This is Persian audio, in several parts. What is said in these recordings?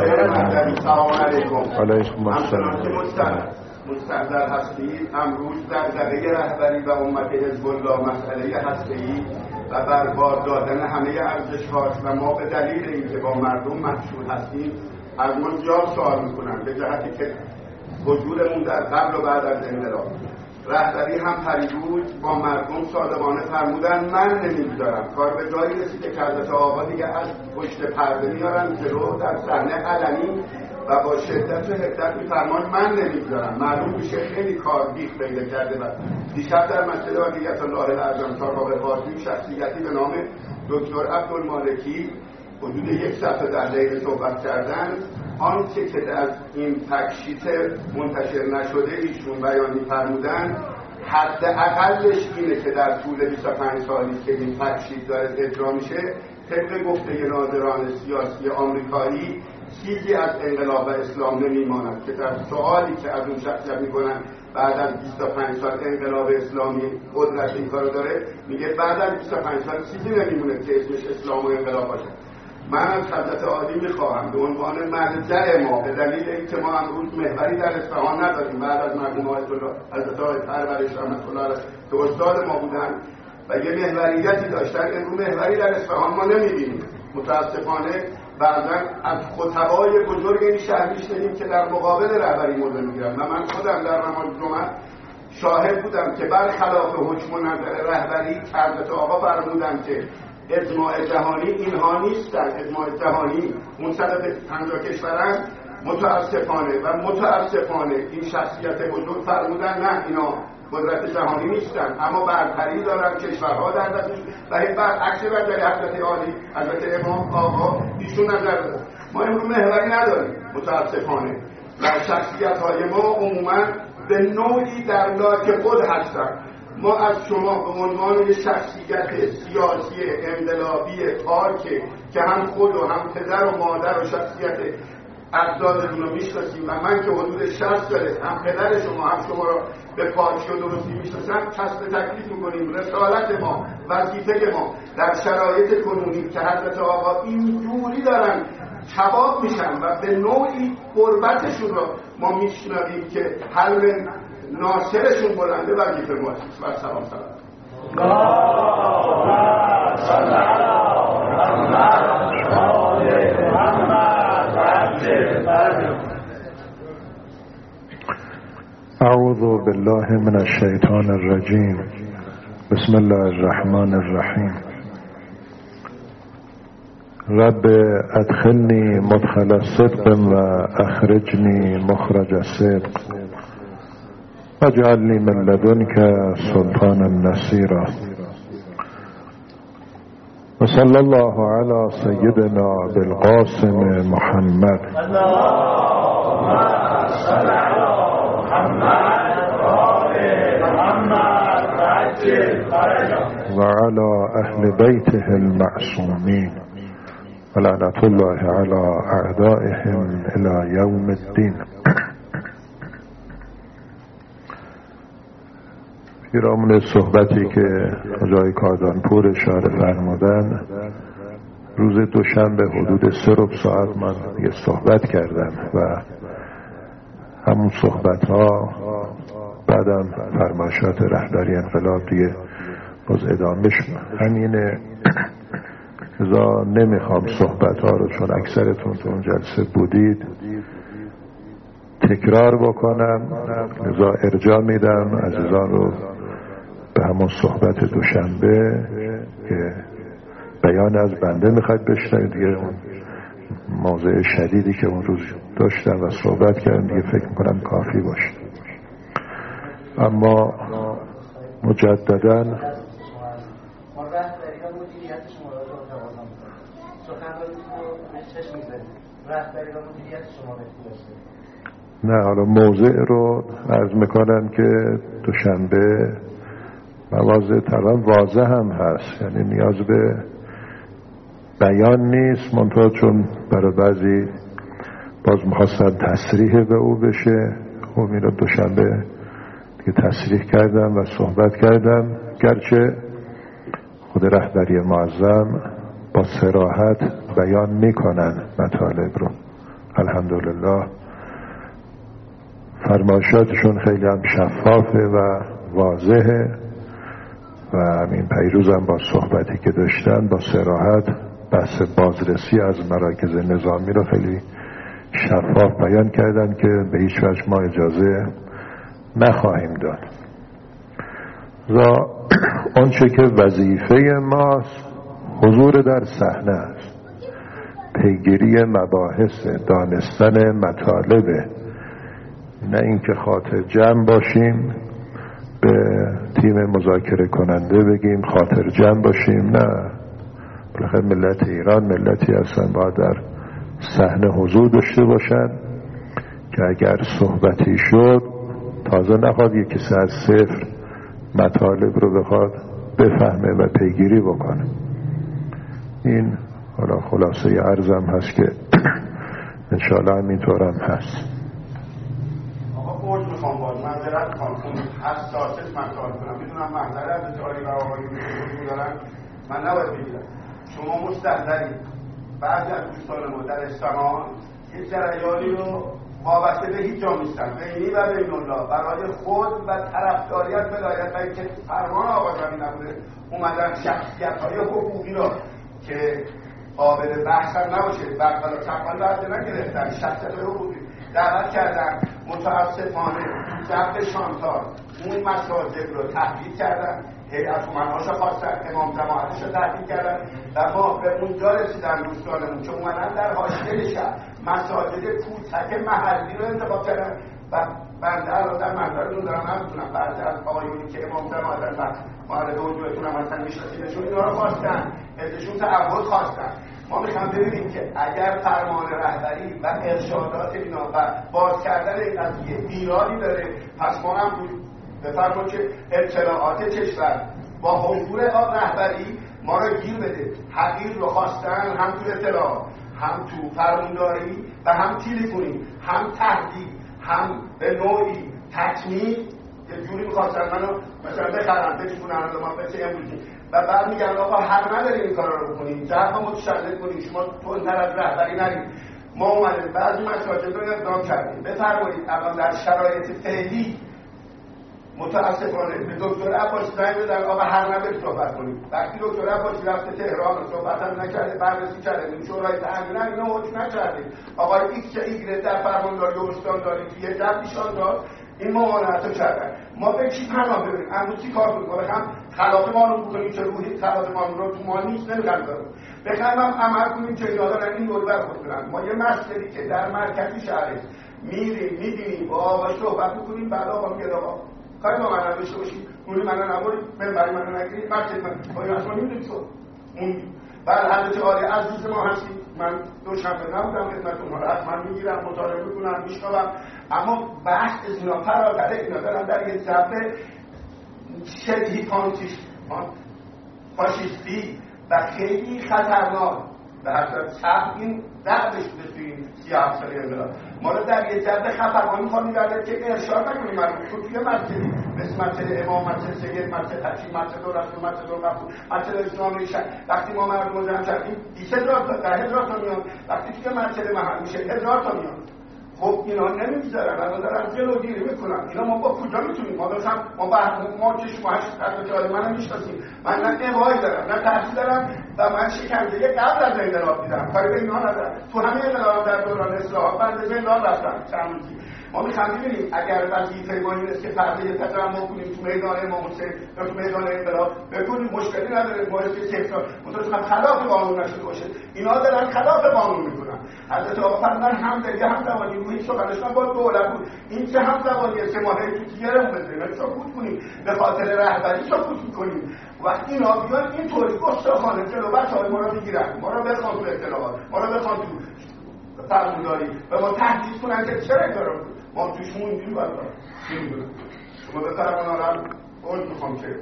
سلام علیکم. علیکم السلام. مستحضر هستید امروز در دغدغه رهبری و امت حزب الله مسئله هسته‌ای و برباد دادن همه ارزش‌هاست و ما به دلیل اینکه با مردم مشغول هستیم از ما زیاد سوال میکنن به جهتی که وجودمون در قبل و بعد از انقلاب. رهبری هم پریروز با مردم صادقانه فرمودن من نمیگذارم، کار به جایی رسیده که حضرت آقا دیگه از پشت پرده میارن جلو در صحنه علنی و با شدت و حدت میفرمان من نمیگذارم. معلوم میشه خیلی کار بیخ پیدا کرده. و دیشب در مسجد واقعیت الله الاعظم ساقه قاسمی شخصیتی به نام دکتر عبدالمالکی حدود 1 ساعت و 10 دقیقه صحبت کردن. آنچه که از این تکشیت منتشر نشده ایشون بیان می‌فرمودن حداقلش اینه که در طول 25 سالی که این تکشیت داره اجرا میشه طبق گفته ناظران سیاسی آمریکایی چیزی از انقلاب اسلام نمیماند که در سوالی که از اون شخصیت میکنن بعد از 25 سال انقلاب اسلامی قدرت این کارو داره، میگه بعد از 25 سال چیزی نمیمونه که اسمش اسلام و انقلاب باشه. من از حضرت عالی میخواهم به عنوان مرجع ما به دلیل اینکه ما امروز محوری در اصفهان نداریم بعد از مرحوم آیت الله حضرت آقای پرورش رحمت الله علیه که استاد ما بودن و یه محوریتی داشتن، امروز محوری در اصفهان ما نمیبینیم. متاسفانه بعضا از خطبای بزرگ این شهر میشنیم که در مقابل رهبری موضع میگیرن و من خودم در نماز جمعه شاهد بودم که برخلاف حکم و نظر رهبری حضرت آقا فرمودن که اجماع جهانی اینها نیستن. اجماع جهانی اون 150 کشورن. متاسفانه این شخصیت بزرگ فرمودن نه اینا قدرت جهانی نیستن اما برتری دارن کشورها در دستش و این برعکس نظر حضرت عالی حضرت امام آقا ایشون نظر دارن. ما امروز محوری نداریم متاسفانه و شخصیت‌های ما عموما به نوعی در لاک خود هستن. ما از شما به عنوان یک شخصیت سیاسی انقلابی پاک که هم خود و هم پدر و مادر و شخصیت اجدادتون رو میشناسیم و من که حدود 60 ساله هم پدر شما هم شما رو به پاکی و درستی میشناسم کسب تکلیف میکنیم. رسالت ما وظیفه ما در شرایط کنونی که حضرت آقا این جوری دارن کباب میشن و به نوعی قربتشون رو ما میشنویم که حلم ناصرشون بلنده وظیفه ماست. و سلام اعوذ بالله من الشیطان الرجیم. بسم الله الرحمن الرحیم. رب ادخلنی مدخل صدق و اخرجنی مخرج صدق واجعلنی من لدنک سلطانا نصیرا. وصلی الله علی سیدنا بالقاسم محمد وعلى اهل بیته المعصومین ولعنة الله علی اعدائهم الى یوم الدین. پیرامون صحبتی که آقای کاردانپور اشاره فرمودن، روز دوشنبه حدود 3 ساعت من یه صحبت کردم و همون صحبت ها بعدم فرمایشات رهبری انقلاب دیگه باز ادامه شد. همینه ازا نمیخوام صحبت ها رو چون اکثرتون تو اون جلسه بودید تکرار بکنم، ازا ارجاع میدم عزیزان رو به همون صحبت دوشنبه که بیان از بنده میخواید بشنوید. دیگه اون موضوع شدیدی که اون روز داشتم و صحبت کردم دیگه فکر میکنم کافی باشه. اما مجدداً نه حالا موضوع رو عرض میکنم که دوشنبه مواضع تقریبا واضح هم هست، یعنی نیاز به بیان نیست، منتها چون برای بعضی باز میخواستن تصریح به او بشه خب این رو دوشنبه دیگه تصریح کردم و صحبت کردم، گرچه خود رهبری معظم با صراحت بیان میکنن مطالب رو، الحمدلله فرمایشاتشون خیلی هم شفافه و واضحه و همین پیروز هم با صحبتی که داشتن با صراحت بحث بازرسی از مراکز نظامی رو خیلی شفاف بیان کردن که به هیچ وجه ما اجازه نخواهیم داد و آنچه که وظیفه ماست حضور در صحنه است، پیگیری مباحث، دانستن مطالبه، نه اینکه خاطر جمع باشیم به تیم مذاکره کننده بگیم خاطر جمع باشیم. نه، بالاخره ملت ایران ملتی هستن باید در صحنه حضور داشته باشن که اگر صحبتی شد تازه نخواد یک کسی از صفر مطالب رو بخواد بفهمه و پیگیری بکنه. این حالا خلاصه عرضم هست که انشاءالله همینطور هم هست. آقا برج میخوام باز منظرت میخوام حساسش مطال کنم. میدونم منظره از جاری و آقایی دارن من نباید بگیرم. شما مستحضرید بعضی از دوستان ما در اصفهان یک جریانی رو وابسته به هیچ جا نیستن، بینی و بین الله برای خود و طرفداریت ولایت و اینکه فرمان آقا زمین نبوده اومدن شخصیت‌های حقوقی را که قابل بحث هم نباشه برقلا چپان برده نگرفتن، شخصیت‌های حقوقی دعوت کردن، متاسفانه ضبط شانتار اون مساجد رو تحقیق کردن، هیئت امناش خواستن، امام جماعتش رو تحقیق کردن و ما به اونجا رسیدن دوستانمون که اومدن در حاشیه شهر مساجد کوچک محلی رو انتخاب کردن و بنده الان در منظرتون دارم نمیتونم بعضی از آقایونی که امام جماعتن و معرض وجوهتون هم هستن میشناسیدشون اینا رو خواستن، ازشون تعهد خواستن. ما میخوام ببینیم که اگر فرمان رهبری و ارشادات اینا و باز کردن این قضیه ایرانی داره پس ما هم بفرمایید که اطلاعات کشور با حضور رهبری ما رو گیر بده. حقیر رو خواستن هم تو اطلاعات هم تو فرمانداری و هم تلفنی هم تهدید هم به نوعی تکمیل یه جوری میخواستن منو مثلا بخرن بچونن ما بچه امروزی و بعد میگن آقا حق نداریم این کارا رو بکنیم، جرف متشدد کنیم، شما تندتر از رهبری نرید. ما اومدیم بعضی مساجد رو اقدام کردیم. بفرمایید الان در شرایط فعلی متاسفانه به دکتر عباسی زنگ بزنن آقا حق ندارید صحبت کنیم. وقتی دکتر عباسی رفته تهران و صحبت هم نکرده بررسی کرده این شورای تأمین اینا حکم نکرده آقای ایکس ایگرت در فرمانداری و استانداری توی جبیشان داد این ممانعت رو کردن. ما به کی پناه ببریم؟ امروز چی کار کنیم؟ بخوام خلاف قانون بکنیم که روحی خلاف قانون رو تو ما نیست نمی‌خوام بخوام عمل کنیم که اینا دارن این دور برخورد کنن. ما یه مسئله که در مرکزی شهر میریم می‌بینیم با آقا صحبت می‌کنیم بعد آقا میگه آقا کاری با من نداشته باشید اونی منو نبرید منبری منو نگیرید مسجد من باید اصلا نمیدونید اون بعد حضرت عالی عزیز ما هستید. من دوشنبه نبودم خدمتتون رو حتما میگیرم مطالعه میکنم میشنوم اما بحث از اینا فراتره اینا دارن در یه جبه شبیه فاشیستی و خیلی خطرناک به هر صورت این دردش بوده توی این 37 ساله انقلاب ما رو در یه جبه خفرمانی می‌خوام می‌گردد که ارشاد نکنیم مردم تو توی مسجدی مثل مسجد امام، مسجد سید، مسجد حکیم، مسجد رسول، مسجد الغفور، مسجد اسلامی شهر وقتی ما مردم رو جمع کردیم 20000 تا 10000 تا میان وقتی توی مسجد محل میشه 1000 تا میان. خب اینا نمیگذارن الان دارن جلوگیری میکنن. اینا ما با کجا میتونیم ما بخوام ما چشم هشت از منو میشناسیم من نه نوایی دارم نه تحصیل دارم و من شکنجه قبل از انقلاب دیدم کاری به اینا ندارم. تو همین انقلاب در دوران اصلاحات بنده زندان رفتم چند روزی. ما میخوام ببینیم اگر وظیفه ما این است که پرده تجمع کنیم تو میدان امام حسین یا تو میدان انقلاب بکنیم مشکلی نداره ما که سیکتور متأسفانه خلاف قانون نشده باشه. اینا دارن خلاف قانون میکنن. حضرت آقا فرمودن همدلی همزبانی روی سخنشون با دولت بود این که همزبانی سه ماهه تو تیرمون بزنیم سکوت کنیم به خاطر رهبری سکوت میکنیم. وقتی اینا بیان اینطوری گستاخانه جلو بچه‌های ما رو بگیرن ما رو بخوان تو اطلاعات ما رو بخوان تو فرمانداری و ما تهدید کنن که چرا کارو ما توش موندیم باید نمیدونم شما به فرمانارم اون میخوام که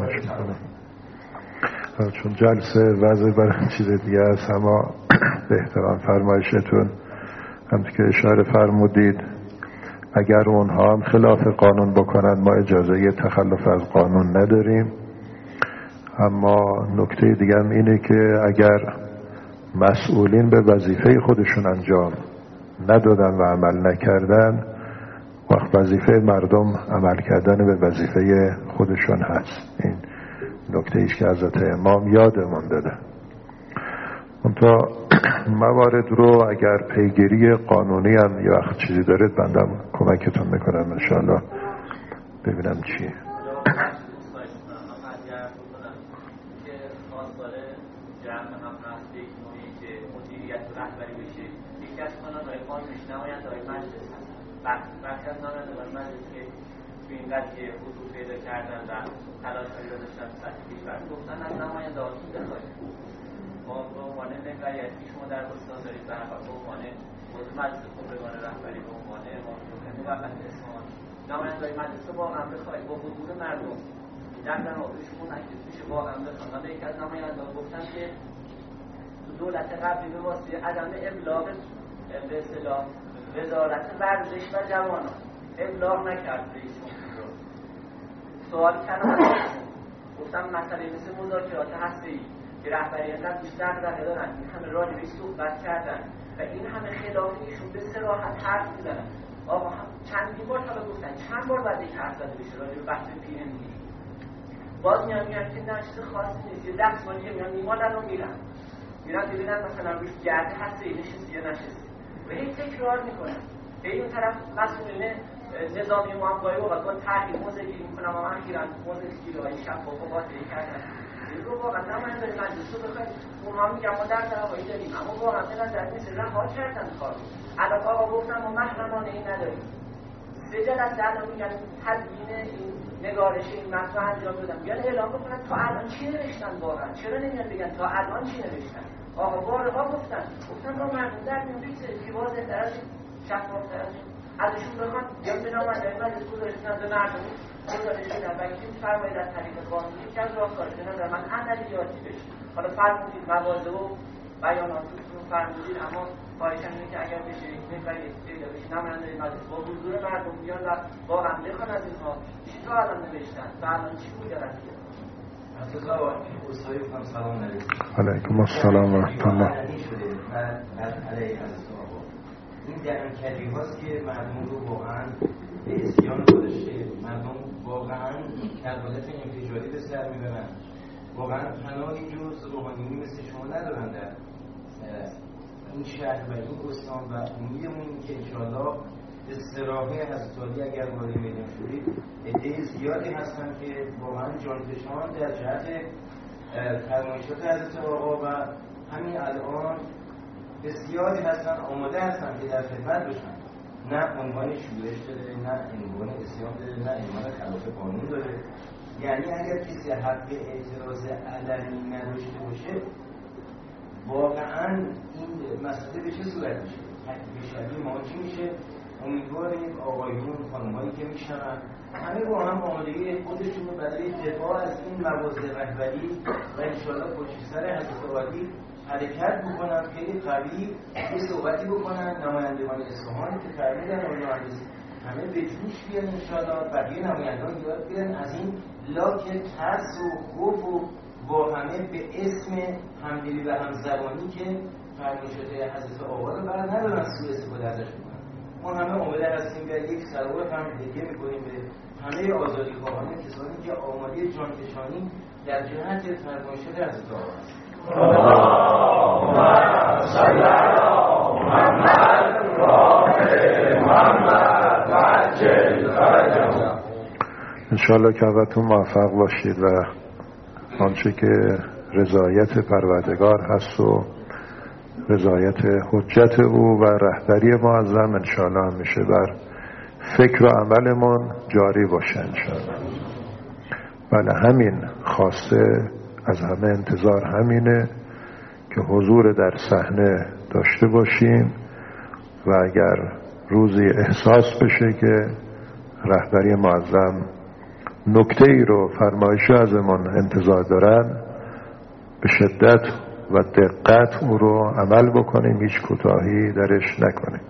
چون جلسه وضع برای چیز دیگه است اما به احترام فرمایشتون همچون که اشاره فرمودید اگر اونها هم خلاف قانون بکنن ما اجازه تخلف از قانون نداریم. اما نکته دیگه هم اینه که اگر مسئولین به وظیفه خودشون انجام ندادن و عمل نکردن، وقت وظیفه مردم عمل کردن به وظیفه خودشون هست. این نکته ایش که حضرت امام یادمون داده. منتها موارد رو اگر پیگیری قانونی هم یا وقت چیزی دارید بندم کمکتون میکنم انشاءالله ببینم چیه. بخش از نمایندگان مجلس که توی این قضیه حضور پیدا کردن و تلاش‌هایی را داشتن سطح کشور گفتن از نمایندگانتون بخواهید ما به عنوان نگرایتی شما در استان دارید به هر حال به عنوان عضو مجلس خبرگان رهبری به عنوان امام موقت اصفهان نمایندگان مجلس رو واقعا بخواهید با حضور مردم در تناقضشون منعکس میشه واقعا بخواهید. من به یکی از نمایندگان گفتم که دولت قبلی به واسطه عدم ابلاغ به اصطلاح وزارت ورزش و جوانان ابلاغ نکرد رئیس جمهور رو. سوال کردم گفتم مسئله مثل مذاکرات هسته‌ای که رهبری اینقدر بیشتر دغدغه دارن، این همه راجعش صحبت کردن و این همه خلاف ایشون به صراحت حرف میزنن. آقا چندین بار تا گفتن چند بار بعد یک حرف زده بشه راجع به بحث پی ام دی، باز میگن که نه چیز خاصی نیست، یه دستمالی که میگن میمالن و میرن ببینن مثلا روش گرده هسته‌ای نشستی یا نشستی و هی تکرار میکنن. به این طرف مسئولین نظامی ما هم گاهی اوقات با تحقیق موزگیری میکنم و من اخیراً موزگیری های شفاف و قاطعی کردن. این رو واقعا نمایندگان مجلس رو بخواید اونها میگن ما در دعوایی داریم، اما واقعا به نظر میسه رها کردن کار رو. الان آقا گفتن ما محرمانه این نداریم، 3 جلسه الان میگن تدوین این نگارش این متن انجام دادن، میگن اعلام بکنن تا الان چی نوشتن، واقعا چرا نمیان بگن تا الان چی نوشتن. آقا بارها گفتن با مردم در میون بیشه که واضح تر از شفاف تر ازشون بخوان یا به نمایندگان مجلس گذاشتن به مردم گزارش بدن و این فرمایید از طریق قانونی یکی از راهکارش به نظر من عملیاتی بشه. حالا فرمودید مواضع و بیاناتتون فرمودید، اما خواهشم اینه که اگر بشه محوری پیدا بشه نمایندگان مجلس با حضور مردم بیان و واقعا بخوان از اینها چی تا الان نوشتن و الان چی بوده رسیده. علیکم السلام و رحمت الله. این درنکری هاست که مردم رو واقعا به اسیان گذاشته، مردم واقعا کربالت انفجاری به سر میبرن، واقعا پناهی جز روحانیونی مثل شما ندارن در این شهر و این استان و امیدمون این که انشاءالله به صراحه حضرت علی اگر وارد میدان شدید عده زیادی هستن که واقعا جانفشان در جهت فرمایشات حضرت آقا و همین الان بسیاری هستن آماده هستن که در خدمت بشن، نه عنوان شورش داره، نه عنوان اسیان داره، نه عنوان خلاف قانون داره. یعنی اگر کسی حق اعتراض علنی نداشته باشه واقعا این مسئله به چه صورت میشه؟ تکلیف شبیه ما چی میشه؟ امیدواریم آقایون خانم‌هایی که میشنن همه با هم آمادگی خودشون رو برای دفاع از این مواضع رهبری و انشاءالله پشت سر حضرت علی حرکت بکنن، خیلی قوی یه صحبتی بکنن. نمایندگان اصفهان که فرمودن مهندس همه به جوش بیان انشاءالله، بقیه نمایندگان یاد بگیرن از این لاک ترس و خوف و با همه به اسم همدلی و همزبانی که فرمایشات حضرت آقا رو بر ندارن سوء استفاده ازش بکنن. ما همه آماده هستیم و یک سرور هم دیگه میکنیم به همه آزادی خواهان کسانی که آماده جانفشانی در جهت فرمایشات حضرت آقا هست. اللهم صل علی محمد و آل محمد و عجل فرجهم. انشاءالله که همتون موفق باشید و آنچه که رضایت پروردگار هست و رضایت حجت او و رهبری معظم انشاءالله همیشه بر فکر و عملمون جاری باشه انشاءالله. بله همین خواسته از همه انتظار همینه که حضور در صحنه داشته باشیم و اگر روزی احساس بشه که رهبری معظم نکته ای رو فرمایش ازمون انتظار دارن به شدت و دقت او رو عمل بکنیم، هیچ کوتاهی درش نکنیم.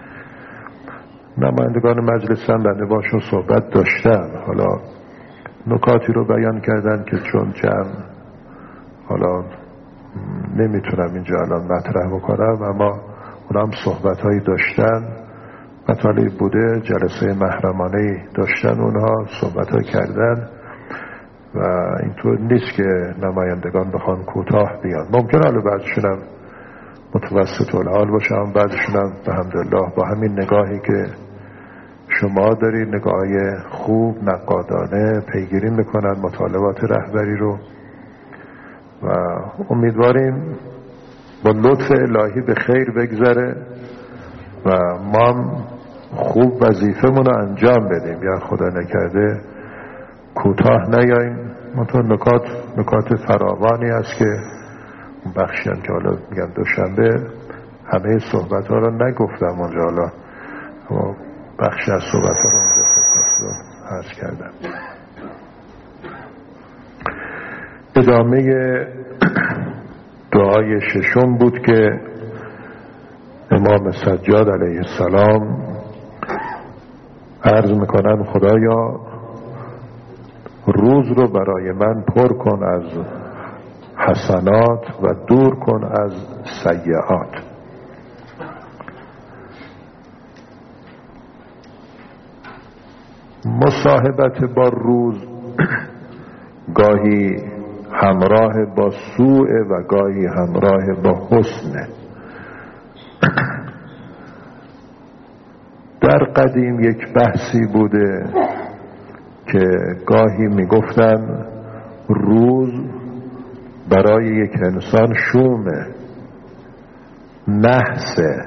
نمایندگان مجلس هم بنده باشون صحبت داشتم، حالا نکاتی رو بیان کردن که چون جمع حالا نمیتونم اینجا الان مطرح بکنم، اما اونم صحبت‌هایی داشتن، مطالبی بوده، جلسه محرمانه‌ای داشتن، اونها صحبت‌ها کردن و اینطور نیست که نمایندگان بخوان کوتاه بیان. ممکنه حالا بعضیشون هم متوسط الحال باشن، بعضیشون هم به حمدالله با همین نگاهی که شما دارید، نگاه خوب نقادانه پیگیری میکنن مطالبات رهبری رو و امیدواریم با لطف الهی به خیر بگذره و ما هم خوب وظیفمون رو انجام بدیم، یا خدا نکرده کوتاه نیاییم. منطقه نکات فراوانی است که اون بخشی هم که حالا میگم دوشنبه همه صحبت ها رو نگفتم اونجا، حالا اما بخشی از صحبت ها رو اونجا عرض کردم. ادامه دعای ششم بود که امام سجاد علیه السلام عرض میکنن خدایا روز رو برای من پر کن از حسنات و دور کن از سیئات. مصاحبت با روز گاهی همراه با سوء و گاهی همراه با حسن. در قدیم یک بحثی بوده که گاهی میگفتن روز برای یک انسان شومه، نحسه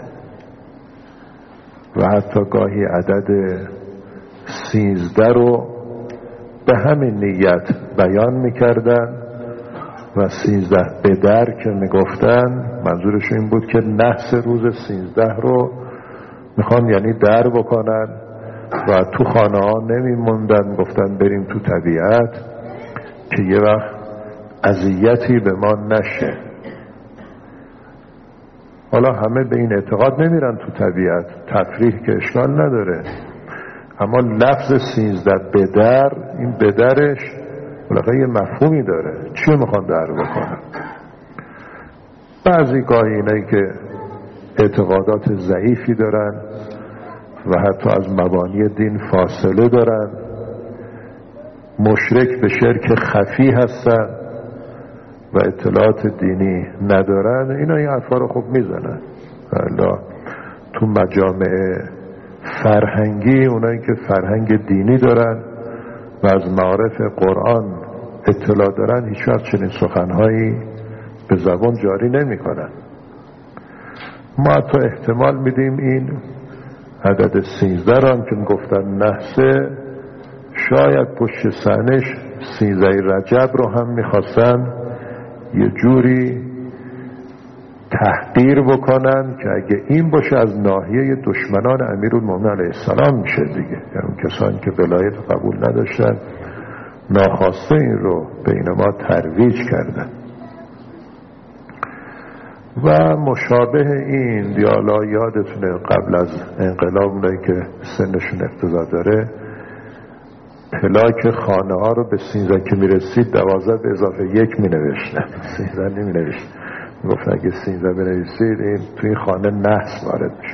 و حتی گاهی عدد 13 رو به همین نیت بیان میکردن و 13 به در که میگفتن منظورش این بود که نحس روز 13 رو میخوان یعنی در بکنن و تو خانه ها نمیموندن، گفتن بریم تو طبیعت که یه وقت اذیتی به ما نشه. حالا همه به این اعتقاد نمیرن تو طبیعت، تفریح که اشکال نداره، اما لفظ 13 به در، این به درش بالاخره یه مفهومی داره، چی میخوان در بکنن؟ بعضی گاهی اینایی که اعتقادات ضعیفی دارن و حتی از مبانی دین فاصله دارن، مشرک به شرک خفی هستن و اطلاعات دینی ندارن، اینا این حرفا رو خوب میزنن. حالا تو مجامع فرهنگی اونایی که فرهنگ دینی دارن و از معارف قرآن اطلاع دارن هیچ وقت چنین سخنهایی به زبان جاری نمی کنن. ما حتی احتمال میدیم این عدد 13 رو هم که گفتن نحسه، شاید پشت سرش 13 رجب رو هم میخواستن یه جوری تحقیر بکنن که اگه این باشه از ناحیه دشمنان امیرالمومنین علیه السلام میشه دیگه، یعنی اون کسانی که ولایت قبول نداشتن ناخواسته این رو بین ما ترویج کردن. و مشابه این دیالا یادتونه قبل از انقلاب اونایی که سنشون اقتضا داره پلاک خانه ها رو به 13 که میرسید 12 به اضافه 1 مینوشتن، 13 نمینوشتن، گفتن اگه 13 بنویسید این توی خانه نحس وارد میشه.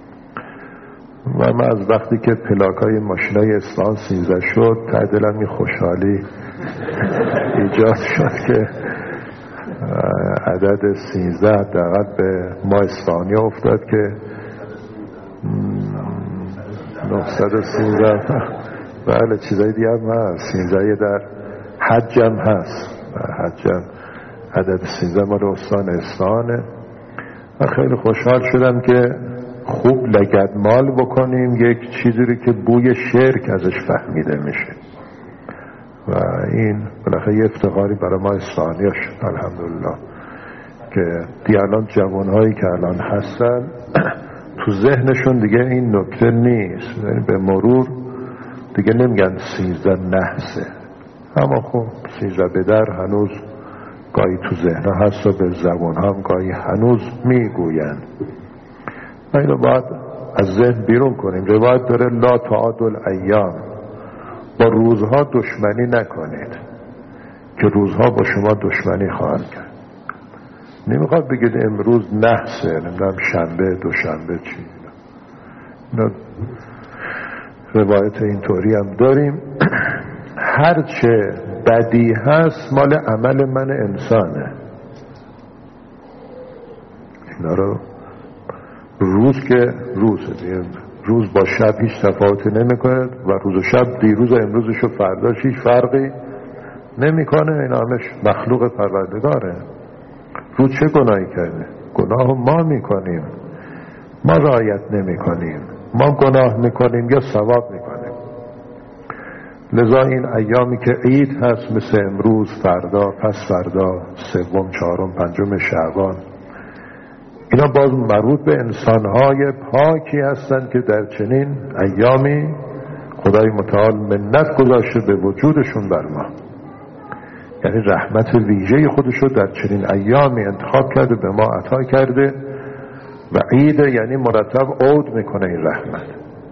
و من از وقتی که پلاک های ماشین های اصفهان 13 شد ته دلم این خوشحالی ایجاد شد که عدد 13 حداقل به ما اصفهانی افتاد که 913. بله چیزای دیگه هم هست، 13 در حج هم هست، حج هم عدد 13 مال استان اصفهانه. و خیلی خوشحال شدم که خوب لگدمال بکنیم یک چیزی رو که بوی شرک ازش فهمیده میشه و این بالاخره یه افتخاری برای ما اصفهانی شد الحمدلله که الان جوانهایی که الان هستن تو ذهنشون دیگه این نکته نیست، یعنی به مرور دیگه نمیگن 13 نحسه، اما خب 13 به در هنوز گاهی تو ذهن هست و به زبان هم گاهی هنوز میگوین. ما اینو باید از ذهن بیرون کنیم. روایت داره لا تعادل ایام، با روزها دشمنی نکنید که روزها با شما دشمنی خواهند کرد. نمیخواد بگید امروز نحسه، نمیدونم شنبه دوشنبه چی. روایت اینطوری هم داریم. هرچه بدی هست مال عمل من انسانه. اینا رو روز که روزه، روز با شب هیچ تفاوتی نمیکنه و روز و شب دیروز و امروزش و فرداش هیچ فرقی نمیکنه. اینا همش مخلوق پروردگاره. روز چه گناهی کرده؟ گناه ما میکنیم، ما رعایت نمیکنیم، ما گناه میکنیم یا ثواب میکنیم. لذا این ایامی که عید هست مثل امروز، فردا، پس فردا، سوم، چهارم، پنجم شعبان، اینا باز مربوط به انسانهای پاکی هستند که در چنین ایامی خدای متعال منت گذاشته به وجودشون بر ما، یعنی رحمت ویژه خودشو در چنین ایامی انتخاب کرده به ما عطا کرده و عید یعنی مرتب عود میکنه این رحمت.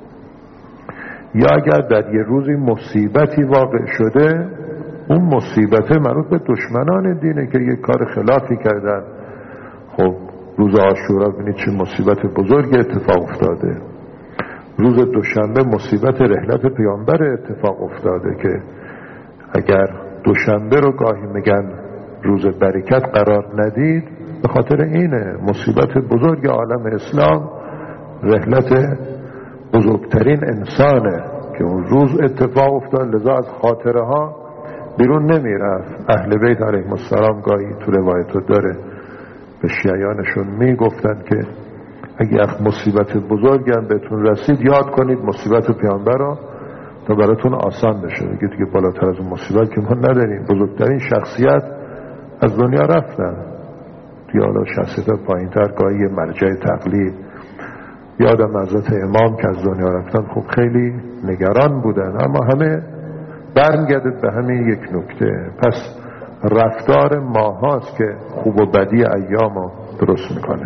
یا اگر در یه روزی مصیبتی واقع شده، اون مصیبت مربوط به دشمنان دینه که یه کار خلافی کردن. خب روز عاشورا ببینید چه مصیبت بزرگ اتفاق افتاده. روز دوشنبه مصیبت رحلت پیامبر اتفاق افتاده که اگر دوشنبه رو گاهی میگن روز برکت قرار ندید، به خاطر اینه مصیبت بزرگ عالم اسلام رحلت بزرگترین انسانه که اون روز اتفاق افتاد. لذا از خاطره ها بیرون نمیرفت. اهل بیت علیهم السلام گاهی تو روایت داره به شیعیانشون میگفتن که اگه مصیبت بزرگی هم بهتون رسید یاد کنید مصیبت پیامبر رو تا براتون آسان بشه. دیگه بالاتر از اون مصیبت که ما نداریم. بزرگترین شخصیت از دنیا رفتن دیگه، حالا شخصیت پایین‌تر گاهی مرجع تقلید. یادم حضرت امام که از دنیا رفتن خب خیلی نگران بودن، اما همه برمیگرده به همین یک نکته. پس رفتار ما هاست که خوب و بدی ایام رو درست میکنه.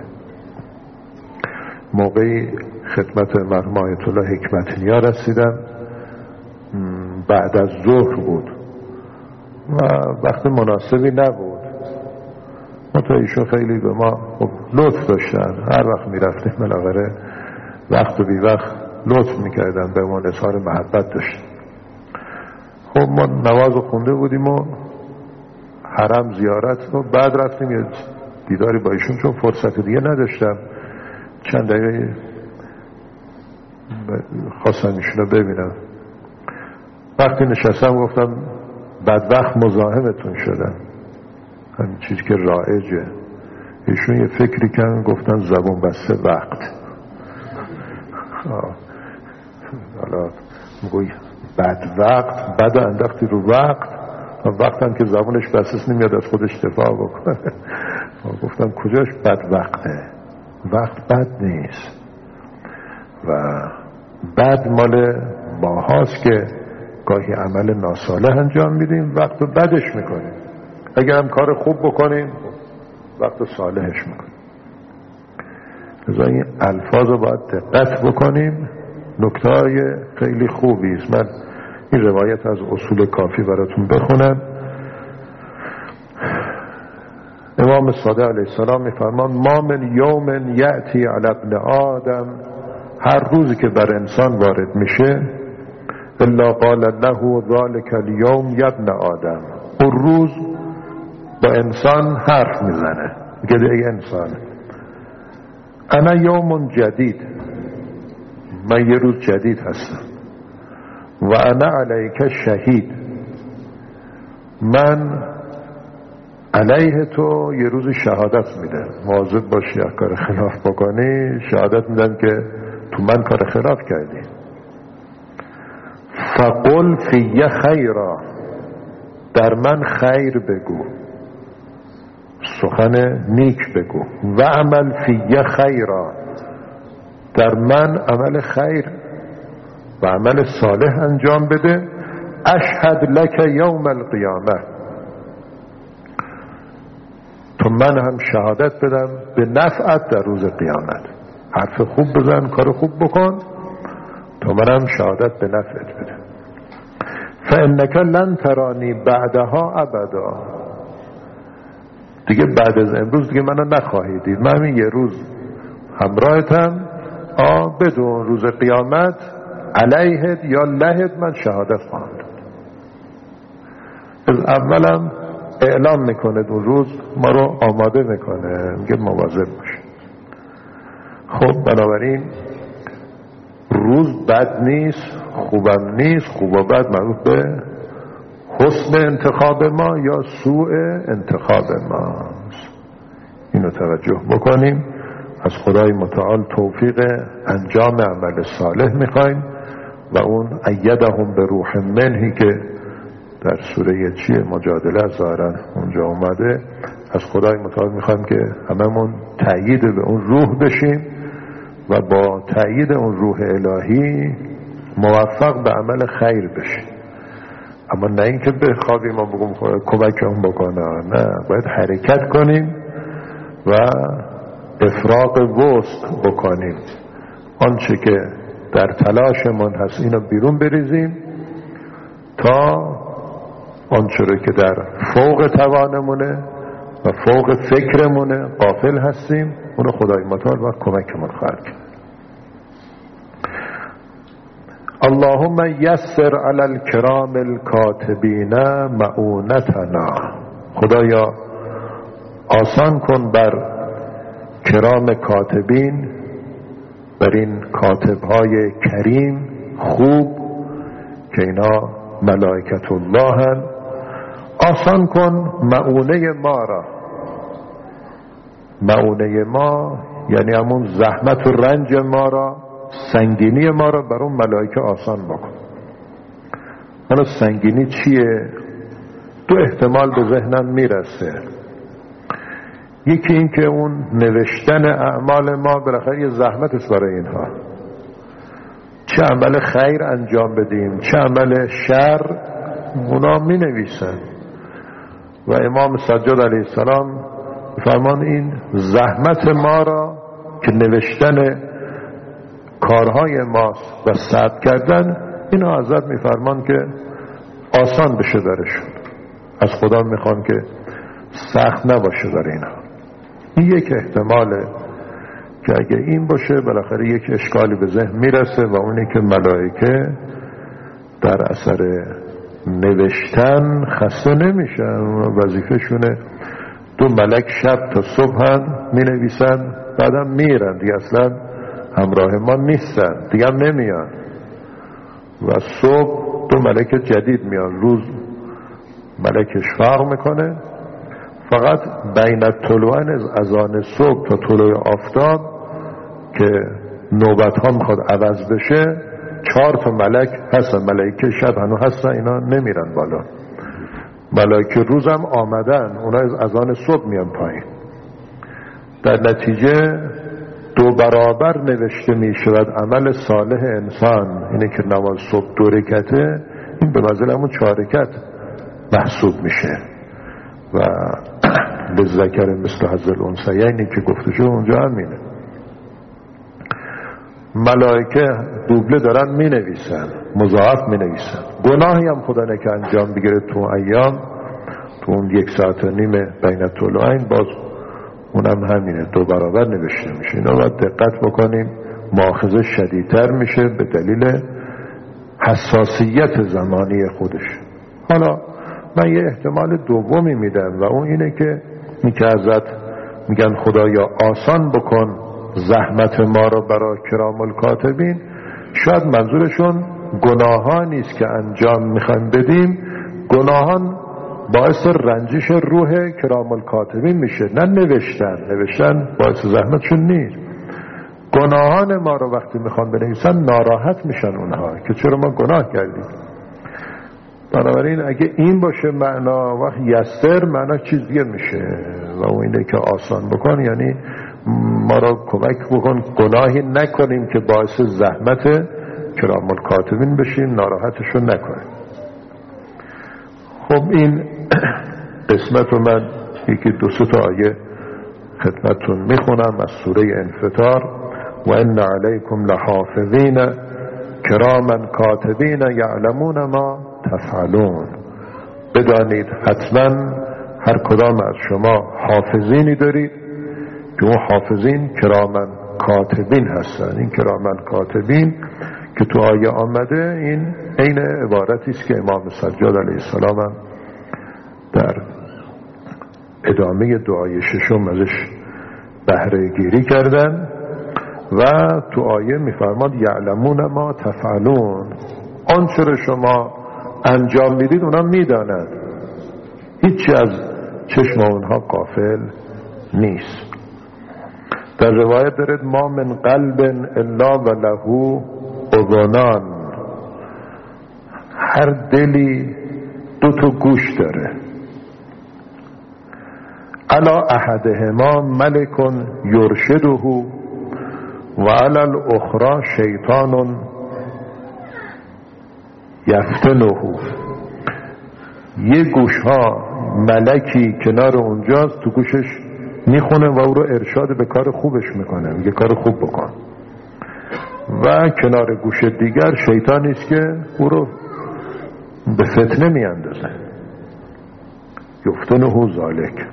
موقعی خدمت مرحوم آیت الله حکمت نیا رسیدم، بعد از ظهر بود و وقت مناسبی نبود. تا ایشون خیلی به ما خب لطف داشتن، هر وقت میرفتیم بالاخره وقت و بی وقت لطف میکردن به ما، اظهار محبت داشتن. خب ما نماز خونده بودیم و حرم زیارت رو بعد رفتیم یه دیداری با ایشون، چون فرصت دیگه نداشتم. چند دقیقه خواستم ایشون رو ببینم. وقتی نشستم گفتم بدبخت مزاحمتون شدم، همین چیزی که رایجه. ایشون یه فکری کردن گفتن زبون بسته وقت. حالا میگوی بد وقت، بد انداختی رو وقت، و وقت هم که زبونش بسته نمیاد از خودش دفاع بکنه. گفتم کجاش بد وقته؟ وقت بد نیست و بد مال ما هاست که گاهی عمل ناصالح انجام میدیم، وقت رو بدش میکنیم. اگر هم کار خوب بکنیم وقت رو صالحش میکنیم. لذا این الفاظ رو باید دقت بکنیم. نکته های خیلی خوبی است. من این روایت از اصول کافی براتون بخونم. امام صادق علیه السلام میفرمان ما من یوم یأتی علی ابن آدم، هر روزی که بر انسان وارد میشه، الا قال له ذلك اليوم یا ابن آدم، اون روز با انسان حرف میزنه، میگه ای انسان انا یوم جدید، من یه روز جدید هستم، و انا علیک شهید، من علیه تو یه روز شهادت میده. مواظب باشی اگه کار خلاف بکنی شهادت میدن که تو من کار خلاف کردی. فقل فی خیرا، در من خیر بگو، سخن نیک بگو. و عمل فی خیرا، در من عمل خیر و عمل صالح انجام بده. اشهد لک یوم القیامه، تو من هم شهادت بدم به نفعت در روز قیامت. حرف خوب بزن، کار خوب بکن، تو من هم شهادت به نفعت بدم. فانک لن ترانی بعدها ابدا، دیگه بعد از امروز دیگه منو نخواهید دید، من همین یه روز همراهتم، بدون روز قیامت علیهت یا لهت من شهادت خواهم داد. از اولم اعلام میکنه اون روز ما رو آماده میکنه، میگه مواظب باشید. خب بنابراین روز بد نیست، خوبم نیست. خوب و بد مربوط به حسن انتخاب ما یا سوء انتخاب ماست. اینو توجه بکنیم. از خدای متعال توفیق انجام عمل صالح میخوایم و اون ایدهم به روح منهی که در سوره مجادله ظاهرا اونجا اومده، از خدای متعال میخوایم که هممون تأیید به اون روح بشیم و با تأیید اون روح الهی موفق به عمل خیر بشیم. اما نه اینکه بخوابیم و بگم کمکم بکنه، نه، باید حرکت کنیم و افراغ وسط بکنیم. آنچه که در تلاشمون هست اینو بیرون بریزیم تا آنچه رو که در فوق توانمونه و فوق فکرمونه غافل هستیم اونو خدای متعال و کمکمون خواهد کرد. اللهم یسر علی الکرام الکاتبین معونتنا. خدایا آسان کن بر کرام کاتبین، بر این کاتبهای کریم خوب که اینا ملائکت الله هن، آسان کن معونه ما را. معونه ما یعنی همون زحمت و رنج ما را، سنگینی ما را بر اون ملائکه آسان بکن. حالا سنگینی چیه؟ دو احتمال به ذهنم میرسه. یکی این که اون نوشتن اعمال ما بالاخره یه زحمت است برای اینها، چه عمل خیر انجام بدیم چه عمل شر اونا می نویسن و امام سجاد علیه السلام فرمان این زحمت ما را که نوشتن کارهای ماست و ثبت کردن، اینا ازت میفرمان که آسان بشه درشون. از خدا میخوان که سخت نباشه برای اینا. این یک احتماله که اگه این باشه بالاخره یک اشکالی به ذهن میرسه و اونی که ملائکه در اثر نوشتن خسته نمیشن، وظیفه‌شونه 2 ملک شب تا صبح می نویسن، بعدم میرن دیگه، اصلا همراه ما نیستن دیگه، هم نمیان و صبح 2 ملک جدید میان. روز ملک اشفاق میکنه، فقط بین طلوعن از آن صبح تا طلوع آفتاب که نوبت ها میخواد عوض بشه 4 تا ملک هستن. ملائکه شب هنو هستن، اینا نمیرن بالا. ملائکه روزم آمدن، اونا از آن صبح میان پایین. در نتیجه 2 برابر نوشته میشود عمل صالح انسان. اینه که نماز صبح 2 رکعته، این به منزله همون 4 رکعت محسوب میشه و للذکر مثل حظ الانثیین که گفته شده اونجا همینه. ملائکه دوبله دارن می نویسن، مضاعف می نویسن. گناهی هم خدا نکه انجام بگیره تو ایام، تو اون 1.5 ساعت بین طلوعین، باز اونم همینه 2 برابر نوشته میشه. اینا باید دقت بکنیم، مؤاخذه شدیدتر میشه به دلیل حساسیت زمانی خودش. حالا من یه احتمال دومی میدم و اون اینه که ازت میگن خدایا آسان بکن زحمت ما را برای کرام الکاتبین. شاید منظورشون گناهان نیست که انجام میخوایم بدیم، گناهان باعث رنجش روح کرام الکاتبین میشه، نه نوشتن باعث زحمتشون نیست. گناهان ما را وقتی میخوان بنویسن ناراحت میشن اونها که چرا ما گناه کردیم. بنابراین اگه این باشه معنا، وقت یسر معنا چیز دیگه میشه و اون اینه که آسان بکن، یعنی ما را کمک بکن گناهی نکنیم که باعث زحمت کرام الکاتبین بشیم، ناراحتشون نکنیم. خب این قسمت رو من 1-2 تا آیه خدمتتون میخونم از سوره انفطار. و ان علیکم لحافظین کراما کاتبین یعلمون ما تفعلون. بدانید حتما هر کدام از شما حافظینی دارید که اون حافظین کرامن کاتبین هستن. این کرامن کاتبین که تو آیه آمده این عین عبارتی است که امام سجاد علیه السلام هم در ادامه دعای ششم ازش بهره گیری کردن و تو آیه میفرماد یعلمون ما تفعلون، آنچه را شما انجام میدید اونا میدانند، هیچی از چشم اونها غافل نیست. در روایت دارد ما من قلب الا و له اذنان، هر دلی دو تا گوش داره. علی احدهما ملک یرشده و علی الاخرى شیطان یفتنه. یه گوش ها ملکی کنار اونجاست، تو گوشش میخونه و او رو ارشاد به کار خوبش میکنه، میگه کار خوب بکن. و کنار گوش دیگر شیطانی است که او رو به فتنه میاندازه. یفتنه ذالک.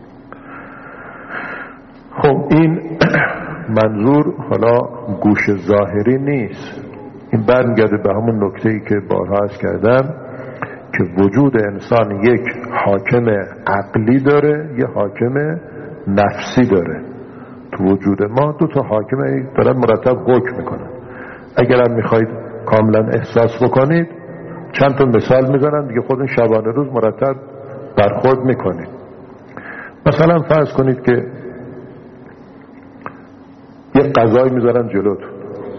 خب این منظور حالا گوش ظاهری نیست، این برمیگرده به همون نکته‌ای که بارها عرض کردم که وجود انسان یک حاکم عقلی داره، یک حاکم نفسی داره. تو وجود ما دو تا حاکم دارن مرتب حکم میکنن. اگر هم میخواید کاملا احساس بکنید چند تا مثال میزنن دیگه، خودتون شبانه روز مرتب برخورد میکنید. مثلا فرض کنید که یک غذایی میذارن جلوتون،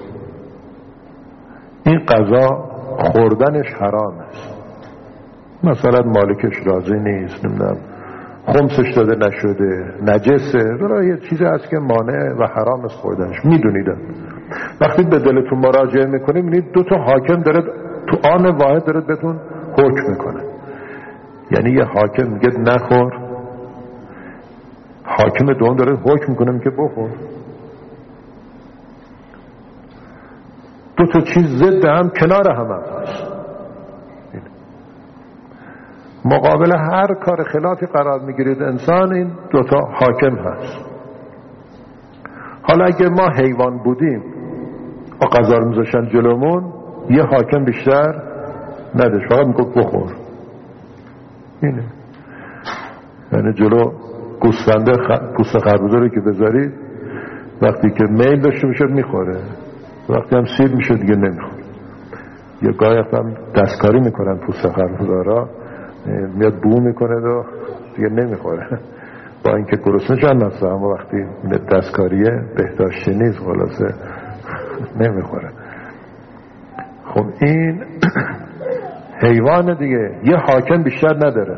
این غذا خوردنش حرام است، مثلا مالکش راضی نیست، نمیدونم خمسش داده نشده، نجسه، برای یه چیزی هست که مانع و حرام است خوردنش، میدونیدن. وقتی به دلتون مراجعه میکنید میبینید دو تا حاکم داره تو آن واحد داره بهتون حکم میکنه. یعنی یه حاکم میگه نخور، حاکم دوم داره حکم میکنه میگه بخور. دو تا چیز ضد هم کنار هم هست. مقابل هر کار خلافی قرار میگیرید انسان، این دوتا حاکم هست. حالا اگه ما حیوان بودیم و غذا رو میذاشتن جلومون، یه حاکم بیشتر نداشت، فقط میگفت بخور. اینه یعنی جلو گوسفنده پوست خربزه رو که بذارید وقتی که میل داشته میشد میخوره، وقتی هم سیر میشد دیگه نمیخوره. یه گاهی هم دستکاری میکنن پوست خربزه را، میاد بو میکنه و دیگه نمیخوره، با اینکه گرسنه چند نفسه، اما وقتی دستکاریه بهداشتی نیست خلاصه نمیخوره. خب این حیوان دیگه یه حاکم بیشتر نداره.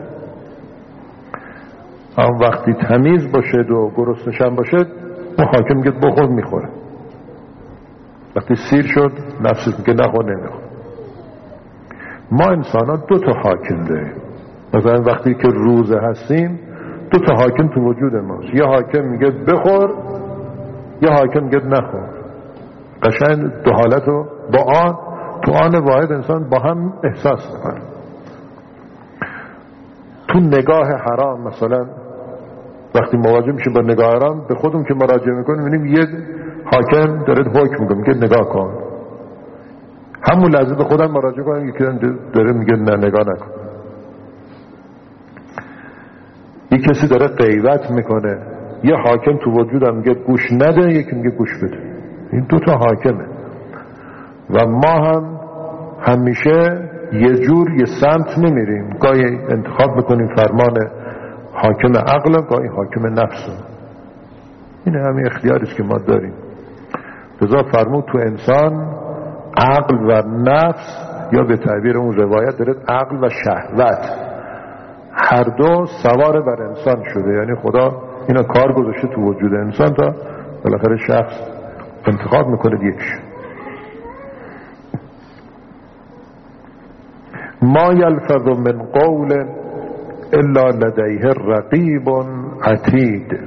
اما وقتی تمیز باشد و گرسنه‌شم باشد اون حاکم میگه بخور میخوره، وقتی سیر شد نفسش میگه نخور نمیخور. ما انسان ها دو تا حاکم داریم. مثلا وقتی که روزه هستیم دو تا حاکم تو وجود ماست، یه حاکم میگه بخور، یه حاکم میگه نخور. قشنگ دو حالت رو با آن تو آن واحد انسان با هم احساس میکنه. تو نگاه حرام مثلا وقتی مواجه میشه با نگاه حرام، به خودمون که مراجعه میکنیم میبینیم یه حاکم داره حکم میکنه میگه نگاه کن، همون لحظه به خودم مراجعه کنم یکی داره میگه نه نگاه نکن. یک کسی داره غیبت میکنه، یه حاکم تو وجودم میگه گوش نده، یکی میگه گوش بده. این دو تا حاکمه و ما هم همیشه یه جور یه سمت نمیریم، گاهی انتخاب میکنیم فرمان حاکم عقل و گاهی حاکم نفس. این همین اختیاریست که ما داریم. لذا فرمود تو انسان عقل و نفس، یا به تعبیر اون روایت داره عقل و شهوت، هر دو سوار بر انسان شده. یعنی خدا اینا کار گذاشته تو وجود انسان تا بالاخره شخص انتخاب میکنه یکش. ما یلفظ من قول الا لدیه رقیب عتید.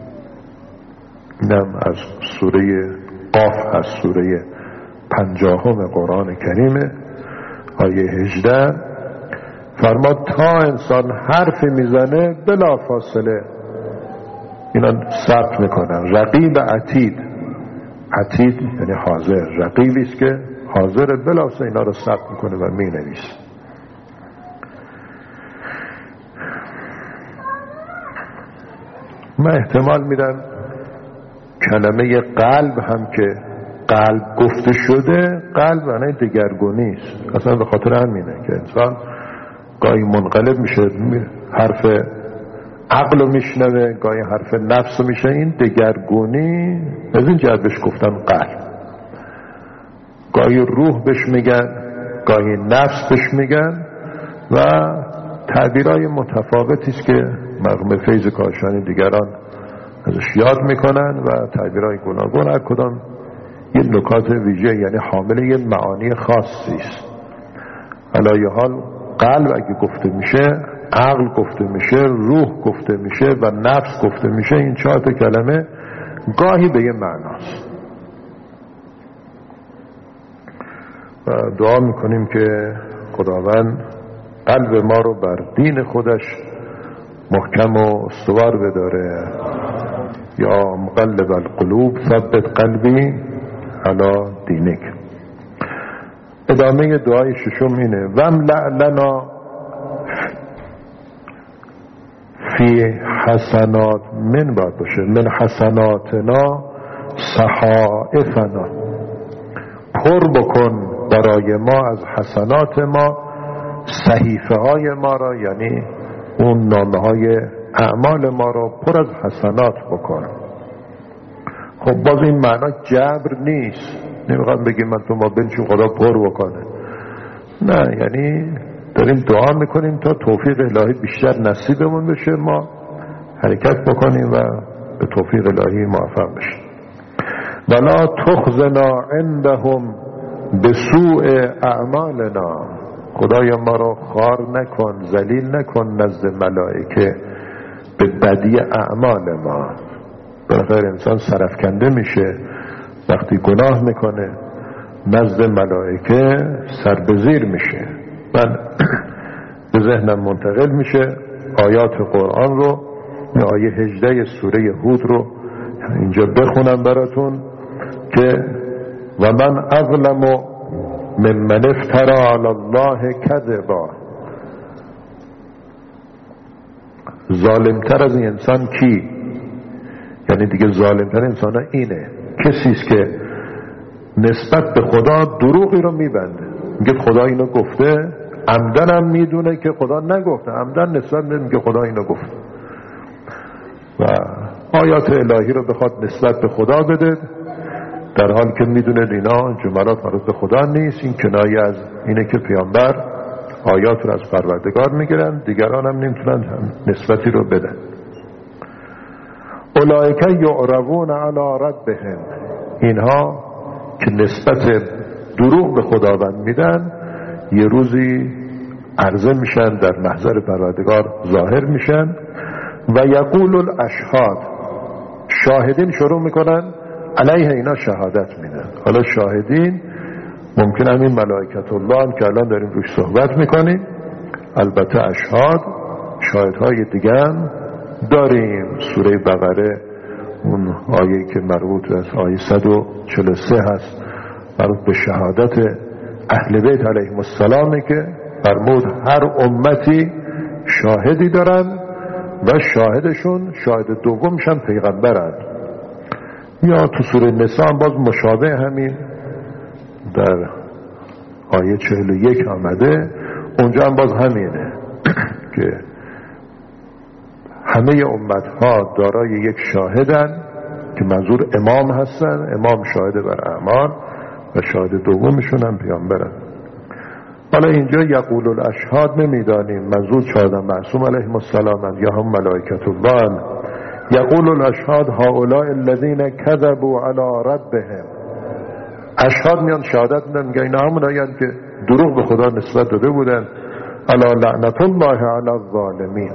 اینم از سوره قاف، از سوره 50 قرآن کریم آیه 18. فرماد تا انسان حرفی میزنه بلا فاصله اینا ثبت میکنن. رقیب عتید، عتید یعنی حاضر، رقیبی است که حاضر بلا فاصله اینا رو ثبت میکنه و مینویسه. من احتمال میدم کلمه قلب هم که قلب گفته شده، قلب معنی دگرگونی است. اصلا به خاطر همینه که انسان گاهی منقلب میشه، حرف عقل رو میشنوه، گاهی حرف نفس رو میشه. این دگرگونی از این جهت بهش گفتن قلب. گاهی روح بهش میگن، گاهی نفس بهش میگن و تعبیرهای متفاوتی است که مرحوم فیض کاشانی دیگران ازش یاد میکنن و تعبیرهای گوناگون، هر کدام یه نکات ویژه یعنی حامل یه معانی خاصی است. علایه حال قلب اگه گفته میشه، عقل گفته میشه، روح گفته میشه و نفس گفته میشه. این 4 کلمه گاهی به یه معناست و دعا میکنیم که خداوند قلب ما رو بر دین خودش محکم و استوار بداره. یا مقلب القلوب ثبت قلبی علی دینک. ادامه دعای ششم اینه: واملأ لنا فی حسنات من باید باشه من حسناتنا صحائفنا. پر بکن برای ما از حسنات ما صحیفه های ما را، یعنی اون نامه های اعمال ما را پر از حسنات بکن. خب باز این معنا جبر نیست، نمیخوام بگیم من تو ما بنشیم خدا پر بکنه، نه، یعنی داریم دعا میکنیم تا توفیق الهی بیشتر نصیبمون بشه، ما حرکت بکنیم و به توفیق الهی موفق بشیم. ولا تخزنا عندهم بسوء اعمالنا. خدایا ما رو خار نکن، ذلیل نکن نزد ملائکه به بدی اعمال ما. بالاخره انسان سرفکنده میشه وقتی گناه میکنه، نزد ملائکه سربزیر میشه. من به ذهنم منتقل میشه آیات قرآن رو، آیه 18 سوره هود رو اینجا بخونم براتون که و من اظلم ممن افترى علی الله کذبا. ظالمتر از این انسان کی؟ یعنی دیگه ظالمتر انسان اینه، کسی است که نسبت به خدا دروغی رو میبنده، میگه خدا اینو گفته، عمدن هم میدونه که خدا نگفته، عمدن نسبت میگه خدا اینو گفته و آیات الهی رو بخواد نسبت به خدا بده، در حال که میدونه اینا جملات مربوط به خدا نیست. این کنایه از اینه که پیامبر آیات رو از پروردگار میگیرن، دیگران هم نمیتونن نسبتی رو بدن. اولئک یعرضون علی ربهم. اینها که نسبت دروغ به خداوند میدن یه روزی عرضه میشن، در محضر پروردگار ظاهر میشن. و یقول الاشهاد. شاهدین شروع میکنن علیه اینا شهادت میدن. حالا شاهدین ممکن همین ملائکت الله هم که الان داریم روش صحبت میکنیم، البته اشهاد شاهدهای دیگه هم داریم. سوره بقره اون آیه که مربوط از آیه 143 هست، مربوط به شهادت اهل بیت علیهم السلامه که فرمود هر امتی شاهدی دارن و شاهدشون شاهد دومشن پیغمبرن. یا تو سوره نساء باز مشابه همین در آیه 41 آمده، اونجا هم باز همینه که همه امتها دارای یک شاهدن که منظور امام هستن، امام شاهد بر اعمال و شاهد دومشون هم پیامبرن. حالا اینجا یقول الاشهاد نمیدانیم منظور شاهدان معصوم علیهم السلام یا هم ملائکت الله. یقول الاشهاد هؤلاء الذین کذبوا علی ربهم. اشهاد میان شهادت میدن، میگن اینا همون آیان که دروغ به خدا نسبت داده بودن. الا لعنت الله علی الظالمین.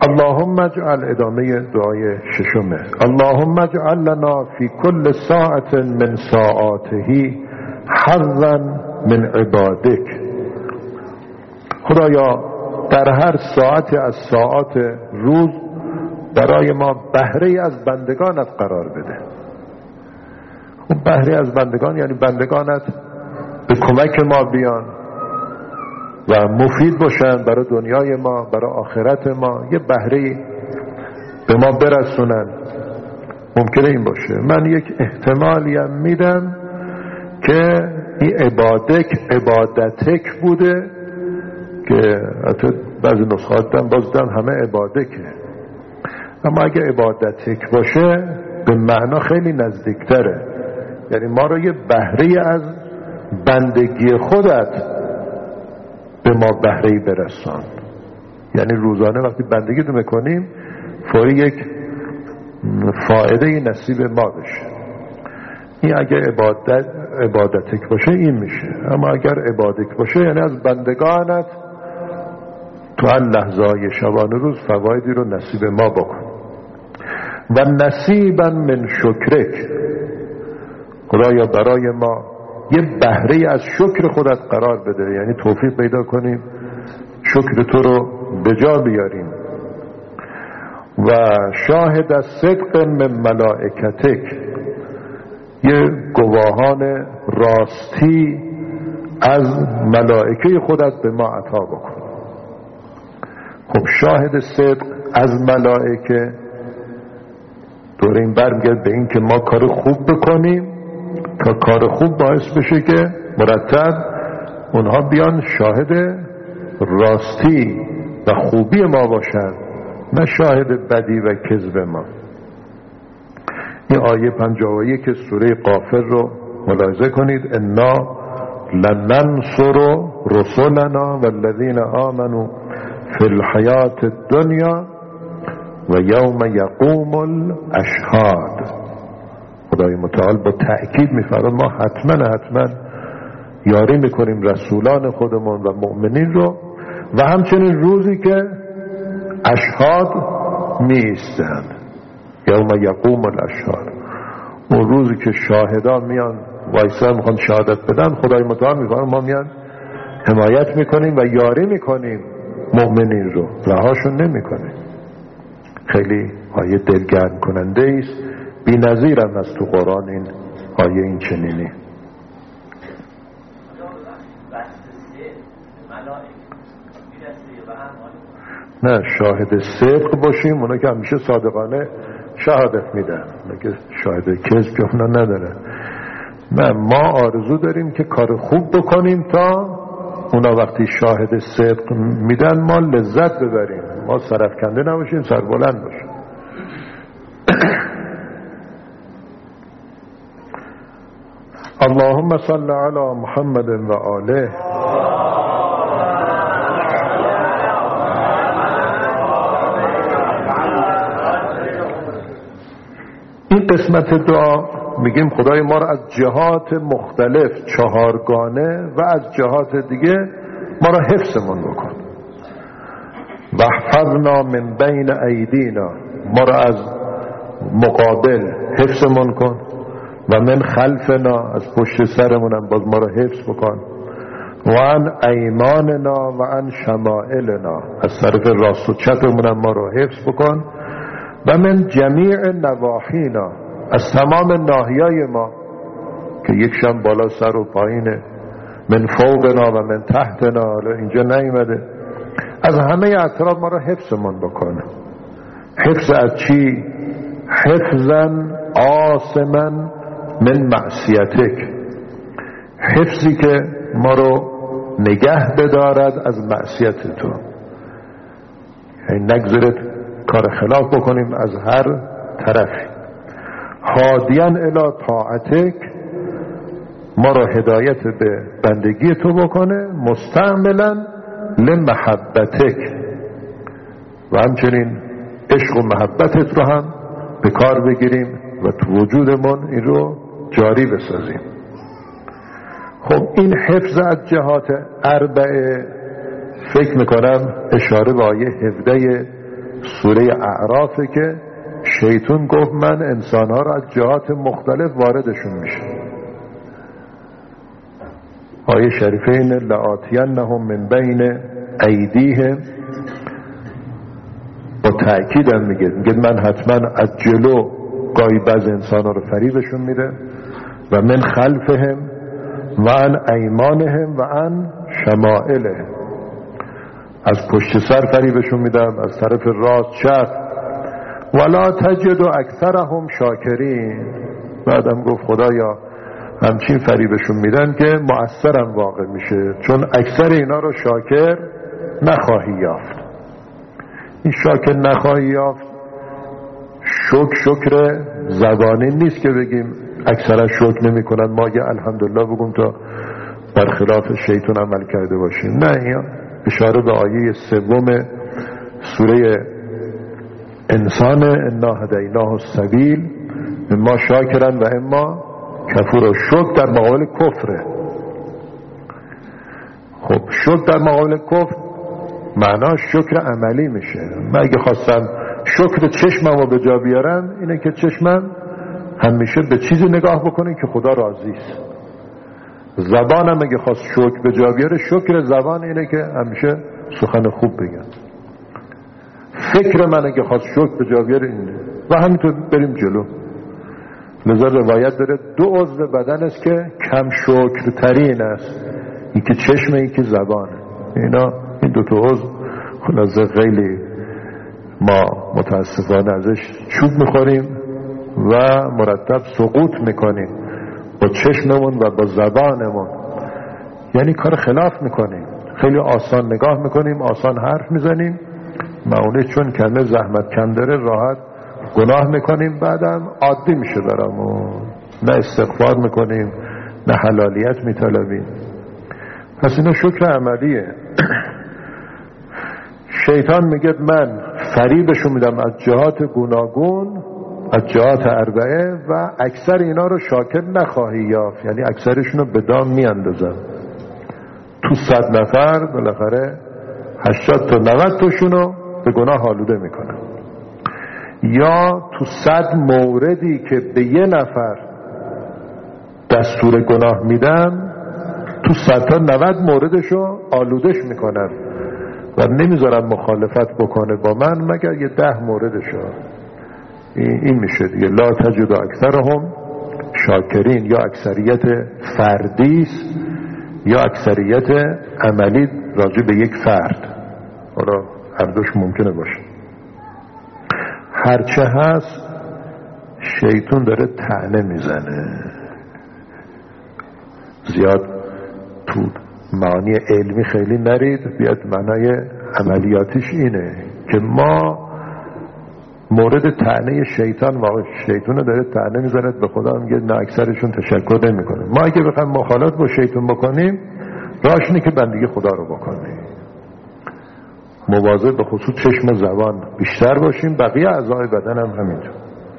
اللهم اجعل ادامه دعای ششمه اللهم اجعل لنا فی کل ساعت من ساعاته حظا من عبادک. خدایا در هر ساعت از ساعات روز برای ما بهره از بندگانت قرار بده. اون بهره از بندگان یعنی بندگانت به کمک ما بیان و مفید باشن برای دنیای ما، برای آخرت ما، یه بهره به ما برسونن. ممکنه این باشه. من یک احتمالیم میدم که این عبادتک بوده که حتی بعضی نسخات باز دارن همه عبادکه، اما اگه عبادتک باشه به معنا خیلی نزدیکتره، یعنی ما رو یه بهره از بندگی خودت به ما بهره برسان. یعنی روزانه وقتی بندگی رو میکنیم فوری یک فایده نصیب ما بشه. این اگه عبادتک باشه این میشه، اما اگر عبادک باشه یعنی از بندگانت تو هر لحظه شبانه روز فوایدی رو نصیب ما بکن. و نصیبا من شکرک، خدایا برای ما یه بهره از شکر خودت قرار بده، یعنی توفیق پیدا کنیم شکر تو رو به جا بیاریم. و شاهد از صدق من ملائکتک، یه گواهان راستی از ملائکه خودت به ما عطا بکن. خب شاهد صدق از ملائکه دور این برمیگرد به این که ما کار خوب بکنیم تا کار خوب باعث بشه که مرتب اونها بیان شاهد راستی و خوبی ما باشن، نه شاهد بدی و کذب ما. این آیه 51 که سوره غافر رو ملاحظه کنید. انا لننصر رسلنا والذین آمنوا فی الحیات الدنیا و یوم یقوم الاشهاد. خدای متعال با تأکید میفرماید ما حتما یاری میکنیم رسولان خودمون و مؤمنین رو، و همچنین روزی که اشهاد میایستند، یوم یقوم الاشهاد، اون روزی که شاهدان میان وایسا میخوان شهادت بدن، خدای متعال میفرماید ما میان حمایت میکنیم و یاری میکنیم مؤمنین رو، رهاشون نمیکنیم. خیلی آیه دلگرم کننده است، بی نظیر هم از تو قرآن این آیه این چنینی. نه شاهد صدق باشیم، اونا که همیشه صادقانه شهادت میدن، اونا که شاهد کذب که اونا نداره. نه ما آرزو داریم که کار خوب بکنیم تا اونا وقتی شاهد صدق میدن ما لذت ببریم، ما سرفکنده نباشیم، سربلند باشیم. اللهم صل علی محمد و آله. این قسمت دعا میگیم خدای ما را از جهات مختلف چهارگانه و از جهات دیگه ما را حفظمون بکن. و احفظنا من بین ایدینا، ما را از مقابل حفظمون کن، و من خلفنا، از پشت سرمونم باز ما را حفظ بکن، و عن ایماننا و عن شمائلنا، از طرف راست و چپمونم ما را حفظ بکن، و من جمیع نواحینا، از تمام ناحیای ما که یکشم بالا سر و پایینه، من فوقنا و من تحتنا، حالا اینجا نیومده، از همه اطراف ما را حفظمون بکنه. حفظ از چی؟ حفظا عاصما من معصیتک، حفظی که ما رو نگه بدارد از معصیت تو، یعنی نگذارد کار خلاف بکنیم از هر طرفی. هادیاً الی طاعتک، ما را هدایت به بندگی تو بکنه، مستعملا لمحبتک، و همچنین عشق و محبتت رو هم به کار بگیریم و تو وجودمون این رو جاری بسازیم. خب این حفظ از جهات اربعه فکر میکنم اشاره به آیه 17 سوره اعرافه که شیطان گفت من انسانها را از جهات مختلف واردشون میشه. آیه شریفه اینه لآتینهم من بین ایدیهم، با تأکید هم میگه من حتما از جلو گاهی بعض انسانها رو فریبشون میده و من خلفهم و عن ایمانهم و عن شمائلهم، از پشت سر فریبشون میدم، از طرف راست چپ. ولا تجد اکثرهم شاکرین. بعدم گفت خدایا همچین فریبشون میدن که مؤثرم واقع میشه، چون اکثر اینا رو شاکر نخواهی یافت. این شاکر نخواهی یافت شکر زبانی نیست که بگیم اکثرا شکر نمی کنن ما یه الحمدلله بگم تا برخلاف شیطان عمل کرده باشیم. نه، این اشاره به آیه 3 سوره انسان انا هدیناه السبیل اما شاکرن و اما کفور. شکر در مقابل کفره. خب شکر در مقابل کفر معناش شکر عملی میشه. من اگه خواستم شکر چشمم رو به جا بیارم اینه که چشمم همیشه به چیزی نگاه بکنه که خدا راضی است. زبانم اگه خواست شکر به جا بیاره شکر زبان اینه که همیشه سخن خوب بگم. فکر من اگه خواست شکر به جا بیاره اینه و همینطور بریم جلو. لذا روایت داره 2 عضو بدن است که کم شکر ترین است، این که چشم این که زبانه. این 2 عضو خلاصه خیلی ما متاسفانه ازش چوب میخوریم و مرتب سقوط میکنیم با چشممون و با زبانمون، یعنی کار خلاف میکنیم. خیلی آسان نگاه میکنیم، آسان حرف میزنیم، معونه چون کمه زحمت کم داره راحت گناه میکنیم، بعدم عادی میشه برامون، نه استغفار میکنیم نه حلالیت میطلبیم. پس اینا شکر عملیه. شیطان میگه من فریبشون میدم از جهات گوناگون، از جهات اربعه و اکثر اینا رو شاکر نخواهی یافت، یعنی اکثرشون رو به دام میاندازم. تو 100 نفر بالاخره 80 تا 90 تاشون رو به گناه آلوده میکنم. یا تو 100 موردی که به یه نفر دستور گناه میدم تو 100 تا 90 موردشو آلودش میکنم و نمیذارم مخالفت بکنه با من مگر یه 10 موردشو. این میشه دیگه لا تجد اکثرهم شاکرین. یا اکثریت فردیست یا اکثریت عملی راجع به یک فرد، حالا هر دوش ممکنه باشه. هرچه هست شیطان داره طعنه میزنه. زیاد تو معانی علمی خیلی نرید، بیاد معنای عملیاتیش اینه که ما مورد طعنه شیطان واقع شیطان داره طعنه میزنه به خدا، میگه نه اکثرشون تشکر نمیکنه. ما اگه بخوایم مخالفت با شیطان بکنیم راهش اینه که بندگی خدا رو بکنیم، مواظب به خصوص چشم و زبان بیشتر باشیم، بقیه اعضای بدن هم همینطور.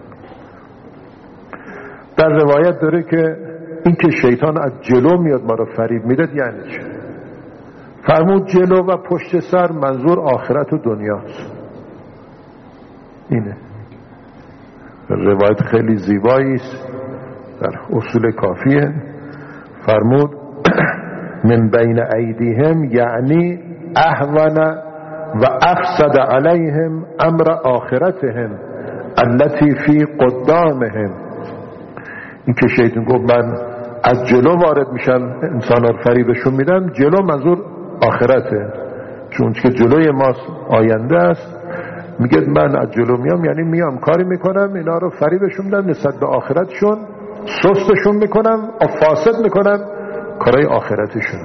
در روایت داره که این که شیطان از جلو میاد ما رو فریب میده یعنی چه؟ فرمود جلو و پشت سر منظور آخرت و دنیاست. اینه روایت خیلی زیبایی است در اصول کافیه. فرمود من بین ایدیهم یعنی اهون و افسد علیهم امر آخرتهم التي فی قدامهم. این که شیطان گفت من از جلو وارد میشم انسان ها فریبشون میدم، جلو منظور آخرته، چون که جلوی ما آینده است. میگه من از جلو میام یعنی میام کاری میکنم اینا رو فریبشون میدم نسبت به آخرتشون، سستشون میکنم، فاسد میکنم کارهای آخرتشون.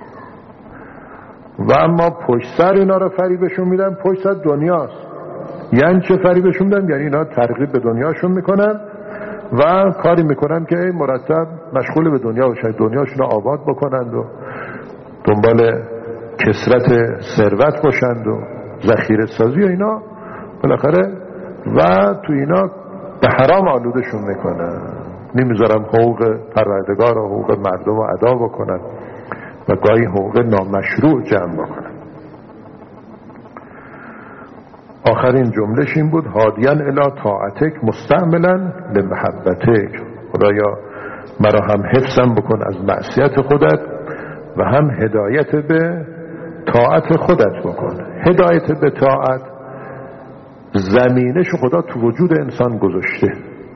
و اما پشت سر اینا رو فریبشون میدم، پشت سر دنیاست. یعنی چه فریبشون میدم؟ یعنی اینا ترغیب به دنیاشون میکنن و کاری میکنن که مرتب مشغول به دنیا باشن، دنیاشون رو آباد بکنند و دنبال کثرت ثروت باشند و ذخیره سازی و اینا بالاخره، و تو اینا به حرام آلودشون میکنن، نمیذارن حقوق پروردگار و حقوق مردم رو ادا بکنن و گاهی حقوق نامشروع جمع بکنن. آخرین جملهش این بود: هادیاً الی طاعتک مستعملا لمحبتک. خدایا مرا هم حفظم بکن از معصیت خودت و هم هدایت به طاعت خودت بکن. هدایت به طاعت زمینش خدا تو وجود انسان گذاشته.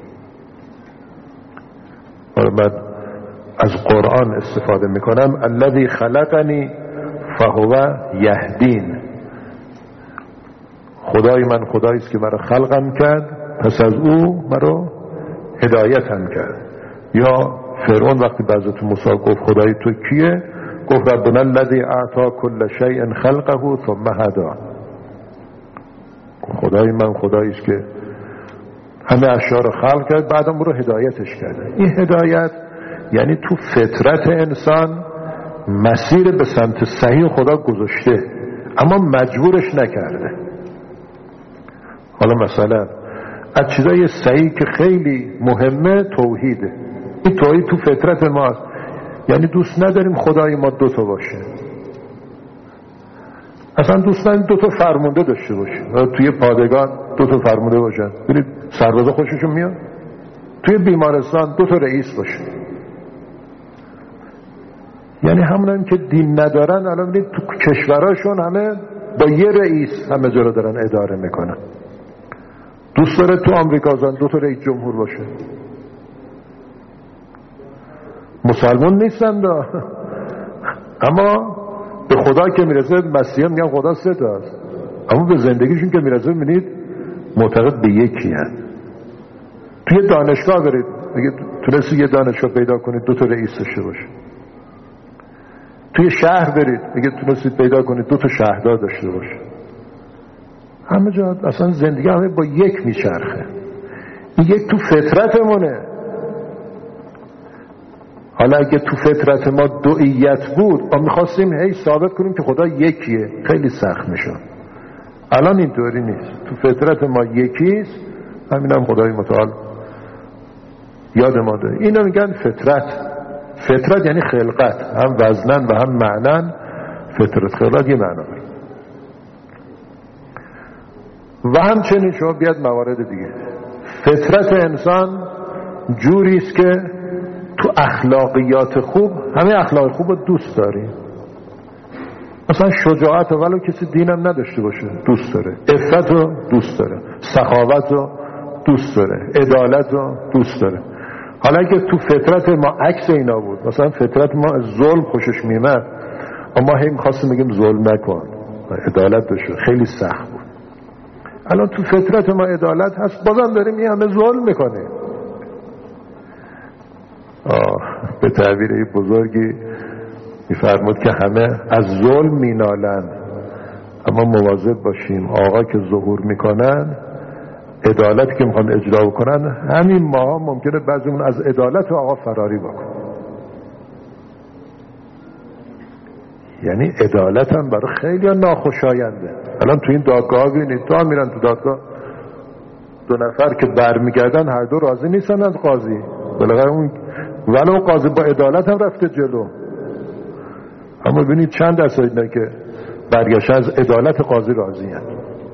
من از قرآن استفاده میکنم: الذی خلقنی فهو یهدین. خدای من خدایی است که مرا خلقم کرد، پس از او مرا هدایتم کرد. یا فرعون وقتی به حضرت موسی گفت خدای تو کیه؟ گفت ربنا الذی اعطی کل شیء خلقه ثم هدی. خدای من خدایی است که همه اشیاء رو خلق کرد، بعدم او رو هدایتش کرده. این هدایت یعنی تو فطرت انسان مسیر به سمت صحیح خدا گذاشته، اما مجبورش نکرده. حالا مثلا از چیزای صحیح که خیلی مهمه توحیده. این توحید تو فطرت ماست، یعنی دوست نداریم خدای ما دوتا باشه. اصلا دوست نداریم دوتا فرمانده داشته باشه. توی پادگان دوتا فرمانده باشن، ببینید سربازا خوششون میاد. توی بیمارستان دوتا رئیس باشه. یعنی همونم که دین ندارن الان ببینید تو کشوراشون همه با یه رئیس همه جا رو دارن اداره میکنن. دوست داره تو آمریکا دوتا رئیس جمهور باشه. مسلمان نیستن دا، اما به خدا که میرسه مسیحا میگن خدا سه تاست، اما به زندگیشون که میرسه میبینید معتقد به یکی هست. توی دانشگاه برید میگه تونستی یه دانشگاه پیدا کنید دوتا رئیس داشته باشه. توی شهر برید میگه تونستید پیدا کنید دوتا شهردار داشته باشه. همه جا اصلا زندگی همه با یک میچرخه. این یک تو فطرتمونه. حالا اگه تو فطرت ما دوئیت بود ما میخواستیم هی ثابت کنیم که خدا یکیه، خیلی سخت میشه. الان اینطوری نیست. تو فطرت ما یکیست، همینم خدای متعال یاد ما داره. اینو میگن فطرت. فطرت یعنی خلقت، هم وزنن و هم معنن. فطرت خلقت یه معنا داره. و همچنین شما بیاد موارد دیگه. فطرت انسان جوری است که تو اخلاقیات خوب، همه اخلاق خوب رو دوست داریم. مثلا شجاعت ولو کسی دینم نداشته باشه دوست داره، عفت رو دوست داره، سخاوت رو دوست داره، عدالت رو دوست داره. حالا اگه تو فطرت ما عکس اینا بود، مثلا فطرت ما از ظلم خوشش میمد، اما هی می‌خواستیم بگیم ظلم نکن، عدالت بشه، خیلی سخت بود. الان تو فطرت ما عدالت هست، بازم داریم این همه ظلم میکنیم. به تعبیر بزرگی میفرمود که همه از ظلم مینالن، اما مواظب باشیم آقا که ظهور میکنن، عدالتی که میخوان اجرا بکنن، همین ما ممکنه بعضیمون از عدالت آقا فراری بکن. یعنی عدالت هم برای خیلی ناخوشاینده. الان تو این دادگاه ببینید، تا میرن تو دادگاه دو نفر که برمیگردن هر دو راضی نیستن از قاضی، بالاخره اون ولو قاضی با عدالت هم رفته جلو، اما ببینید چند درصد نه که برگشت از عدالت قاضی راضی هست.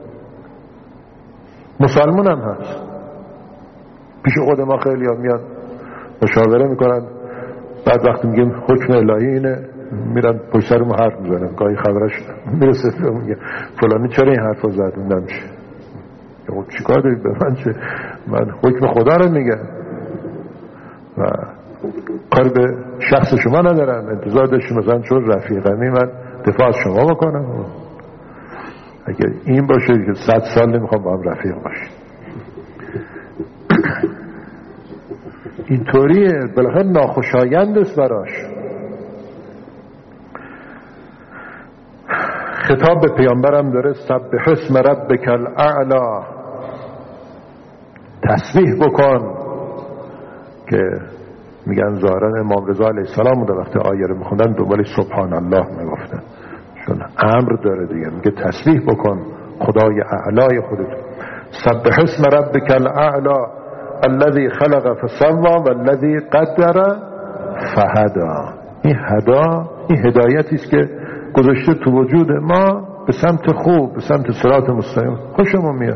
مسلمان هم هست. پیش خود ما خیلی هم میان مشاوره میکنن، بعد وقتی میگیم حکم الهی اینه میرن پشت سر ما حرف میزنن، گاهی خبرش میرسه میگه فلانی چرا این حرف رو زد، نمیشه. خب چیکار دارید به من؟ چه من حکم خدا رو میگم و کار به شخص شما ندارم. انتظار داشتیم مثلا چون رفیقمی من دفاع از شما بکنم. اگر این باشه که 100 سال نمیخوام با هم رفیق باشیم. اینطوریه، بالاخره ناخوشایند است براش. خطاب به پیامبرم داره: سبح اسم ربک الاعلی، تسبیح بکن. که میگن ظاهرا امام رضا علیه السلام در وقت آیه رو میخوندن دنبال سبحان الله میگفتن، چون امر داره دیگه، میگه تسبیح بکن خدای اعلای خودت. سبح اسم ربک الاعلی الذی خلق فسوى والذی قدر فهدى. این هدا، این هدایتی است که گذاشته تو وجود ما به سمت خوب، به سمت صراط مستقیم خوشمون میاد.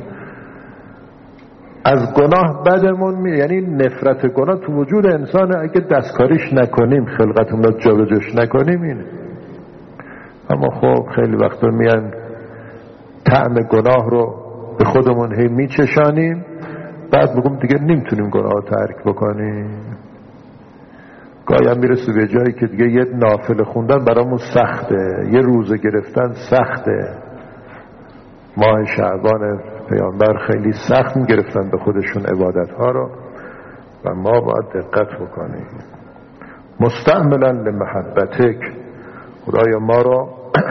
از گناه بدمون میاد، یعنی نفرت گناه تو وجود انسانه. اگه دستکاریش نکنیم، خلقتمون رو جابجاش نکنیم اینه. اما خب خیلی وقتا میان طعم گناه رو به خودمون هی میچشانیم، بعد بگم دیگه نمیتونیم گناه رو ترک بکنیم. گاهی هم میرسه به جایی که دیگه یه نافله خوندن برامون سخته، یه روزه گرفتن سخته. ماه شعبان پیامبر خیلی سخت میگرفتن به خودشون عبادت ها رو و ما باید دقت بکنیم. مستعملا لمحبتک، خدایا ما رو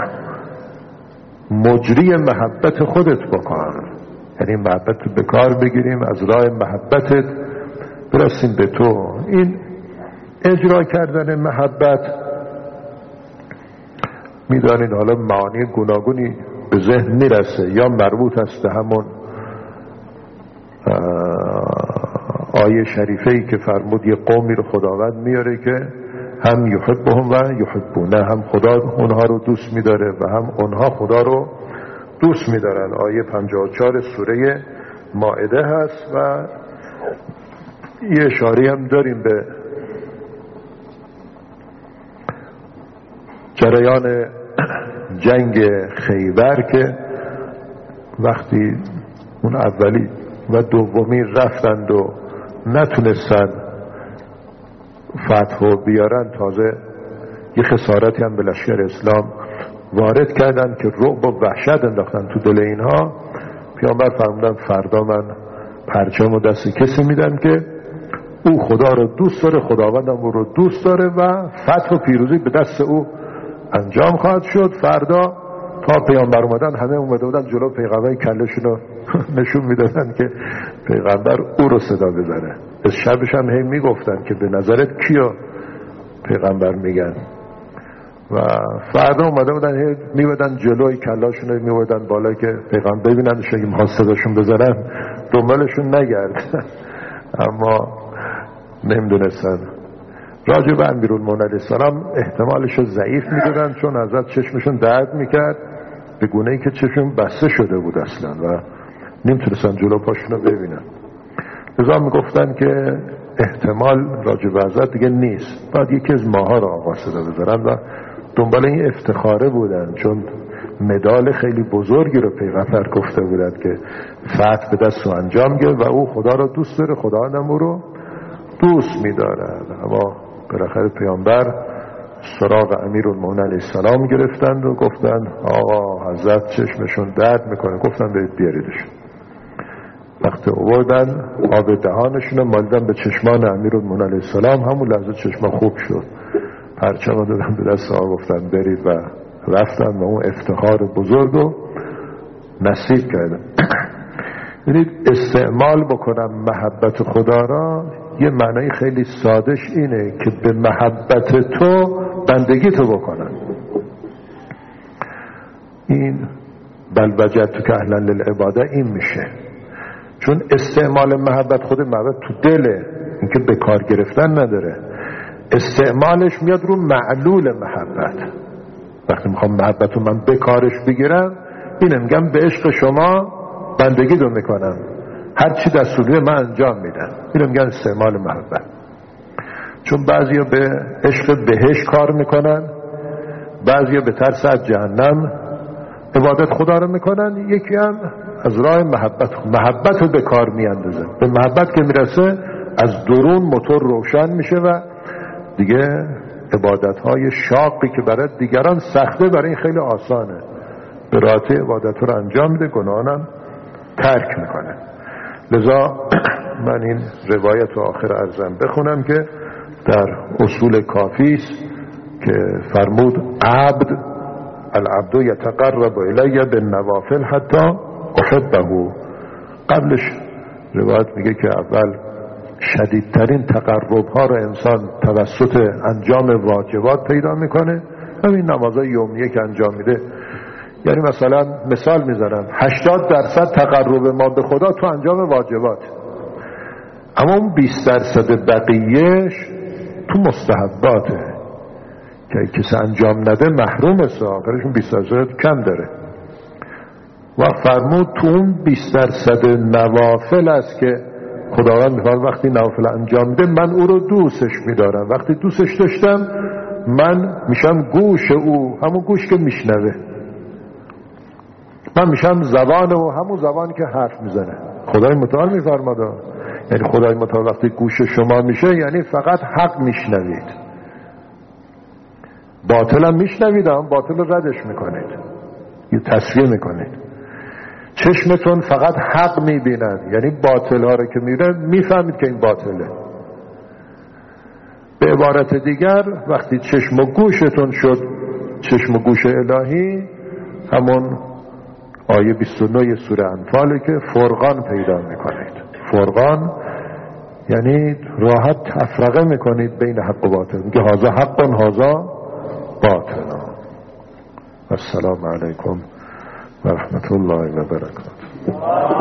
مجری محبت خودت بکن، یعنی محبت به کار بگیریم، از راه محبتت برسیم به تو. این اجرا کردن محبت میدانید حالا معانی گوناگونی به ذهن میرسه، یا مربوط است به همون آیه شریفه‌ای که فرمود یه قومی رو خداوند میاره که هم یحبهم و یحبونه، هم خدا اونها رو دوست میداره و هم اونها خدا رو دوست میدارن. آیه 54 سوره مائده هست و یه اشاره هم داریم به جریان جنگ خیبر که وقتی اون اولی و دومی رفتند و نتونستن فتح و بیارن، تازه یه خسارتی هم به لشکر اسلام وارد کردن که رعب و وحشت انداختن تو دل اینها. پیامبر فرمودن فردا من پرچم و دست کسی میدم که او خدا رو دوست داره، خداوندم او رو دوست داره و فتح و پیروزی به دست او انجام خواهد شد. فردا تا پیامبر اومدن همه اومده بودن جلو پیغمبر، کلشون رو نشون میدادن که پیغمبر او رو صدا بزنه. از شبش هم هی میگفتن که به نظرت کیو پیغمبر میگن. و فردا اومده بودن هی میبودن جلوی کلاشون رو میبودن بالا که پیغمبر ببینن شاید میخواد صداشون بزنن دنبالشون نگرد. اما نمیدونستن. راجع به امیرالمومنین علیه السلام احتمالش رو ضعیف میدادن، چون حضرت چشمشون درد میکرد به گونه‌ای که چشمشون بسته شده بود اصلا و نمیتونستن جلو پاشون رو ببینن. لذا میگفتن که احتمال راجع به حضرت دیگه نیست، بعد یکی از ماها رو آقا صدا بزنن و دنبال این افتخاره بودن، چون مدال خیلی بزرگی رو پیغمبر گفته بودن که فتح به دست و انجام گرفت و او خدا رو دوست داره، خداوندم او رو دوست می‌دارد. اما بالاخره پیامبر سراغ امیرالمومنین علیه السلام گرفتند و گفتند آقا حضرت چشمشون درد میکنه. گفتن برید بیاریدشون. وقتی آوردن آب دهانشون رو مالیدن به چشمان امیرالمومنین علیه السلام، همون لحظه چشما خوب شد، پرچم دادن به دست آقا، گفتن برید و رفتن و اون افتخار بزرگ رو نصیب کردن. یعنی استعمال بکنم محبت خدا را، یه معنی خیلی سادش اینه که به محبت تو بندگی تو بکنن. این بل وجدتک که اهلا للعباده این میشه، چون استعمال محبت، خود محبت تو دله، اینکه به کار گرفتن نداره. استعمالش میاد رو معلول محبت. وقتی میخوام محبت رو من به کارش بگیرم، اینه میگم به عشق شما بندگی رو میکنم، هر چی دستوری من انجام میدم. اینو میگن استعمال محبت. چون بعضیا به عشق بهش کار میکنن، بعضیا به ترس از جهنم عبادت خدا رو میکنن، یکی هم از راه محبت رو به کار میاندازه. به محبت که میرسه از درون موتور روشن میشه و دیگه عبادت های شاقی که برای دیگران سخته برای این خیلی آسانه، به راحتی عبادت رو انجام میده، گناهانم ترک میکنه. لذا من این روایت رو آخر عرضم بخونم که در اصول کافیست که فرمود العبد یتقرب الی بالنوافل حتی احبه. قبلش روایت میگه که اول شدیدترین تقرب ها رو انسان توسط انجام واجبات پیدا میکنه، همین نمازهای یومیه که انجام میده. یعنی مثلا مثال میزنم 80% تقرب ما به خدا تو انجام واجبات، اما اون 20% بقیهش تو مستحباته که کسی انجام نده محروم است، آخرشون 20% کم داره. و فرمود تو اون 20% نوافل است که خداوند می‌فرماید وقتی نوافل انجام ده من او رو دوستش می‌دارم، وقتی دوستش داشتم من میشم گوش او، همون گوش که میشنوه، من میشم زبان او، همون زبان که حرف میزنه. خدای متعال می‌فرماد، یعنی خدای متعال وقتی گوش شما میشه یعنی فقط حق میشنوید، باطل هم میشنوید، هم باطل رو ردش میکنید، یه تصفیه میکنید. چشمتون فقط حق میبیند، یعنی باطل ها رو که میبینید میفهمید که این باطله. به عبارت دیگر وقتی چشم و گوشتون شد چشم و گوش الهی، همون آیه 29 سوره انفاله که فرقان پیدا میکنید. فرقان یعنی راحت تفرقه میکنید بین حق و باطل، میگه هذا حق و هذا باطل. السلام علیکم و رحمت الله و برکاته.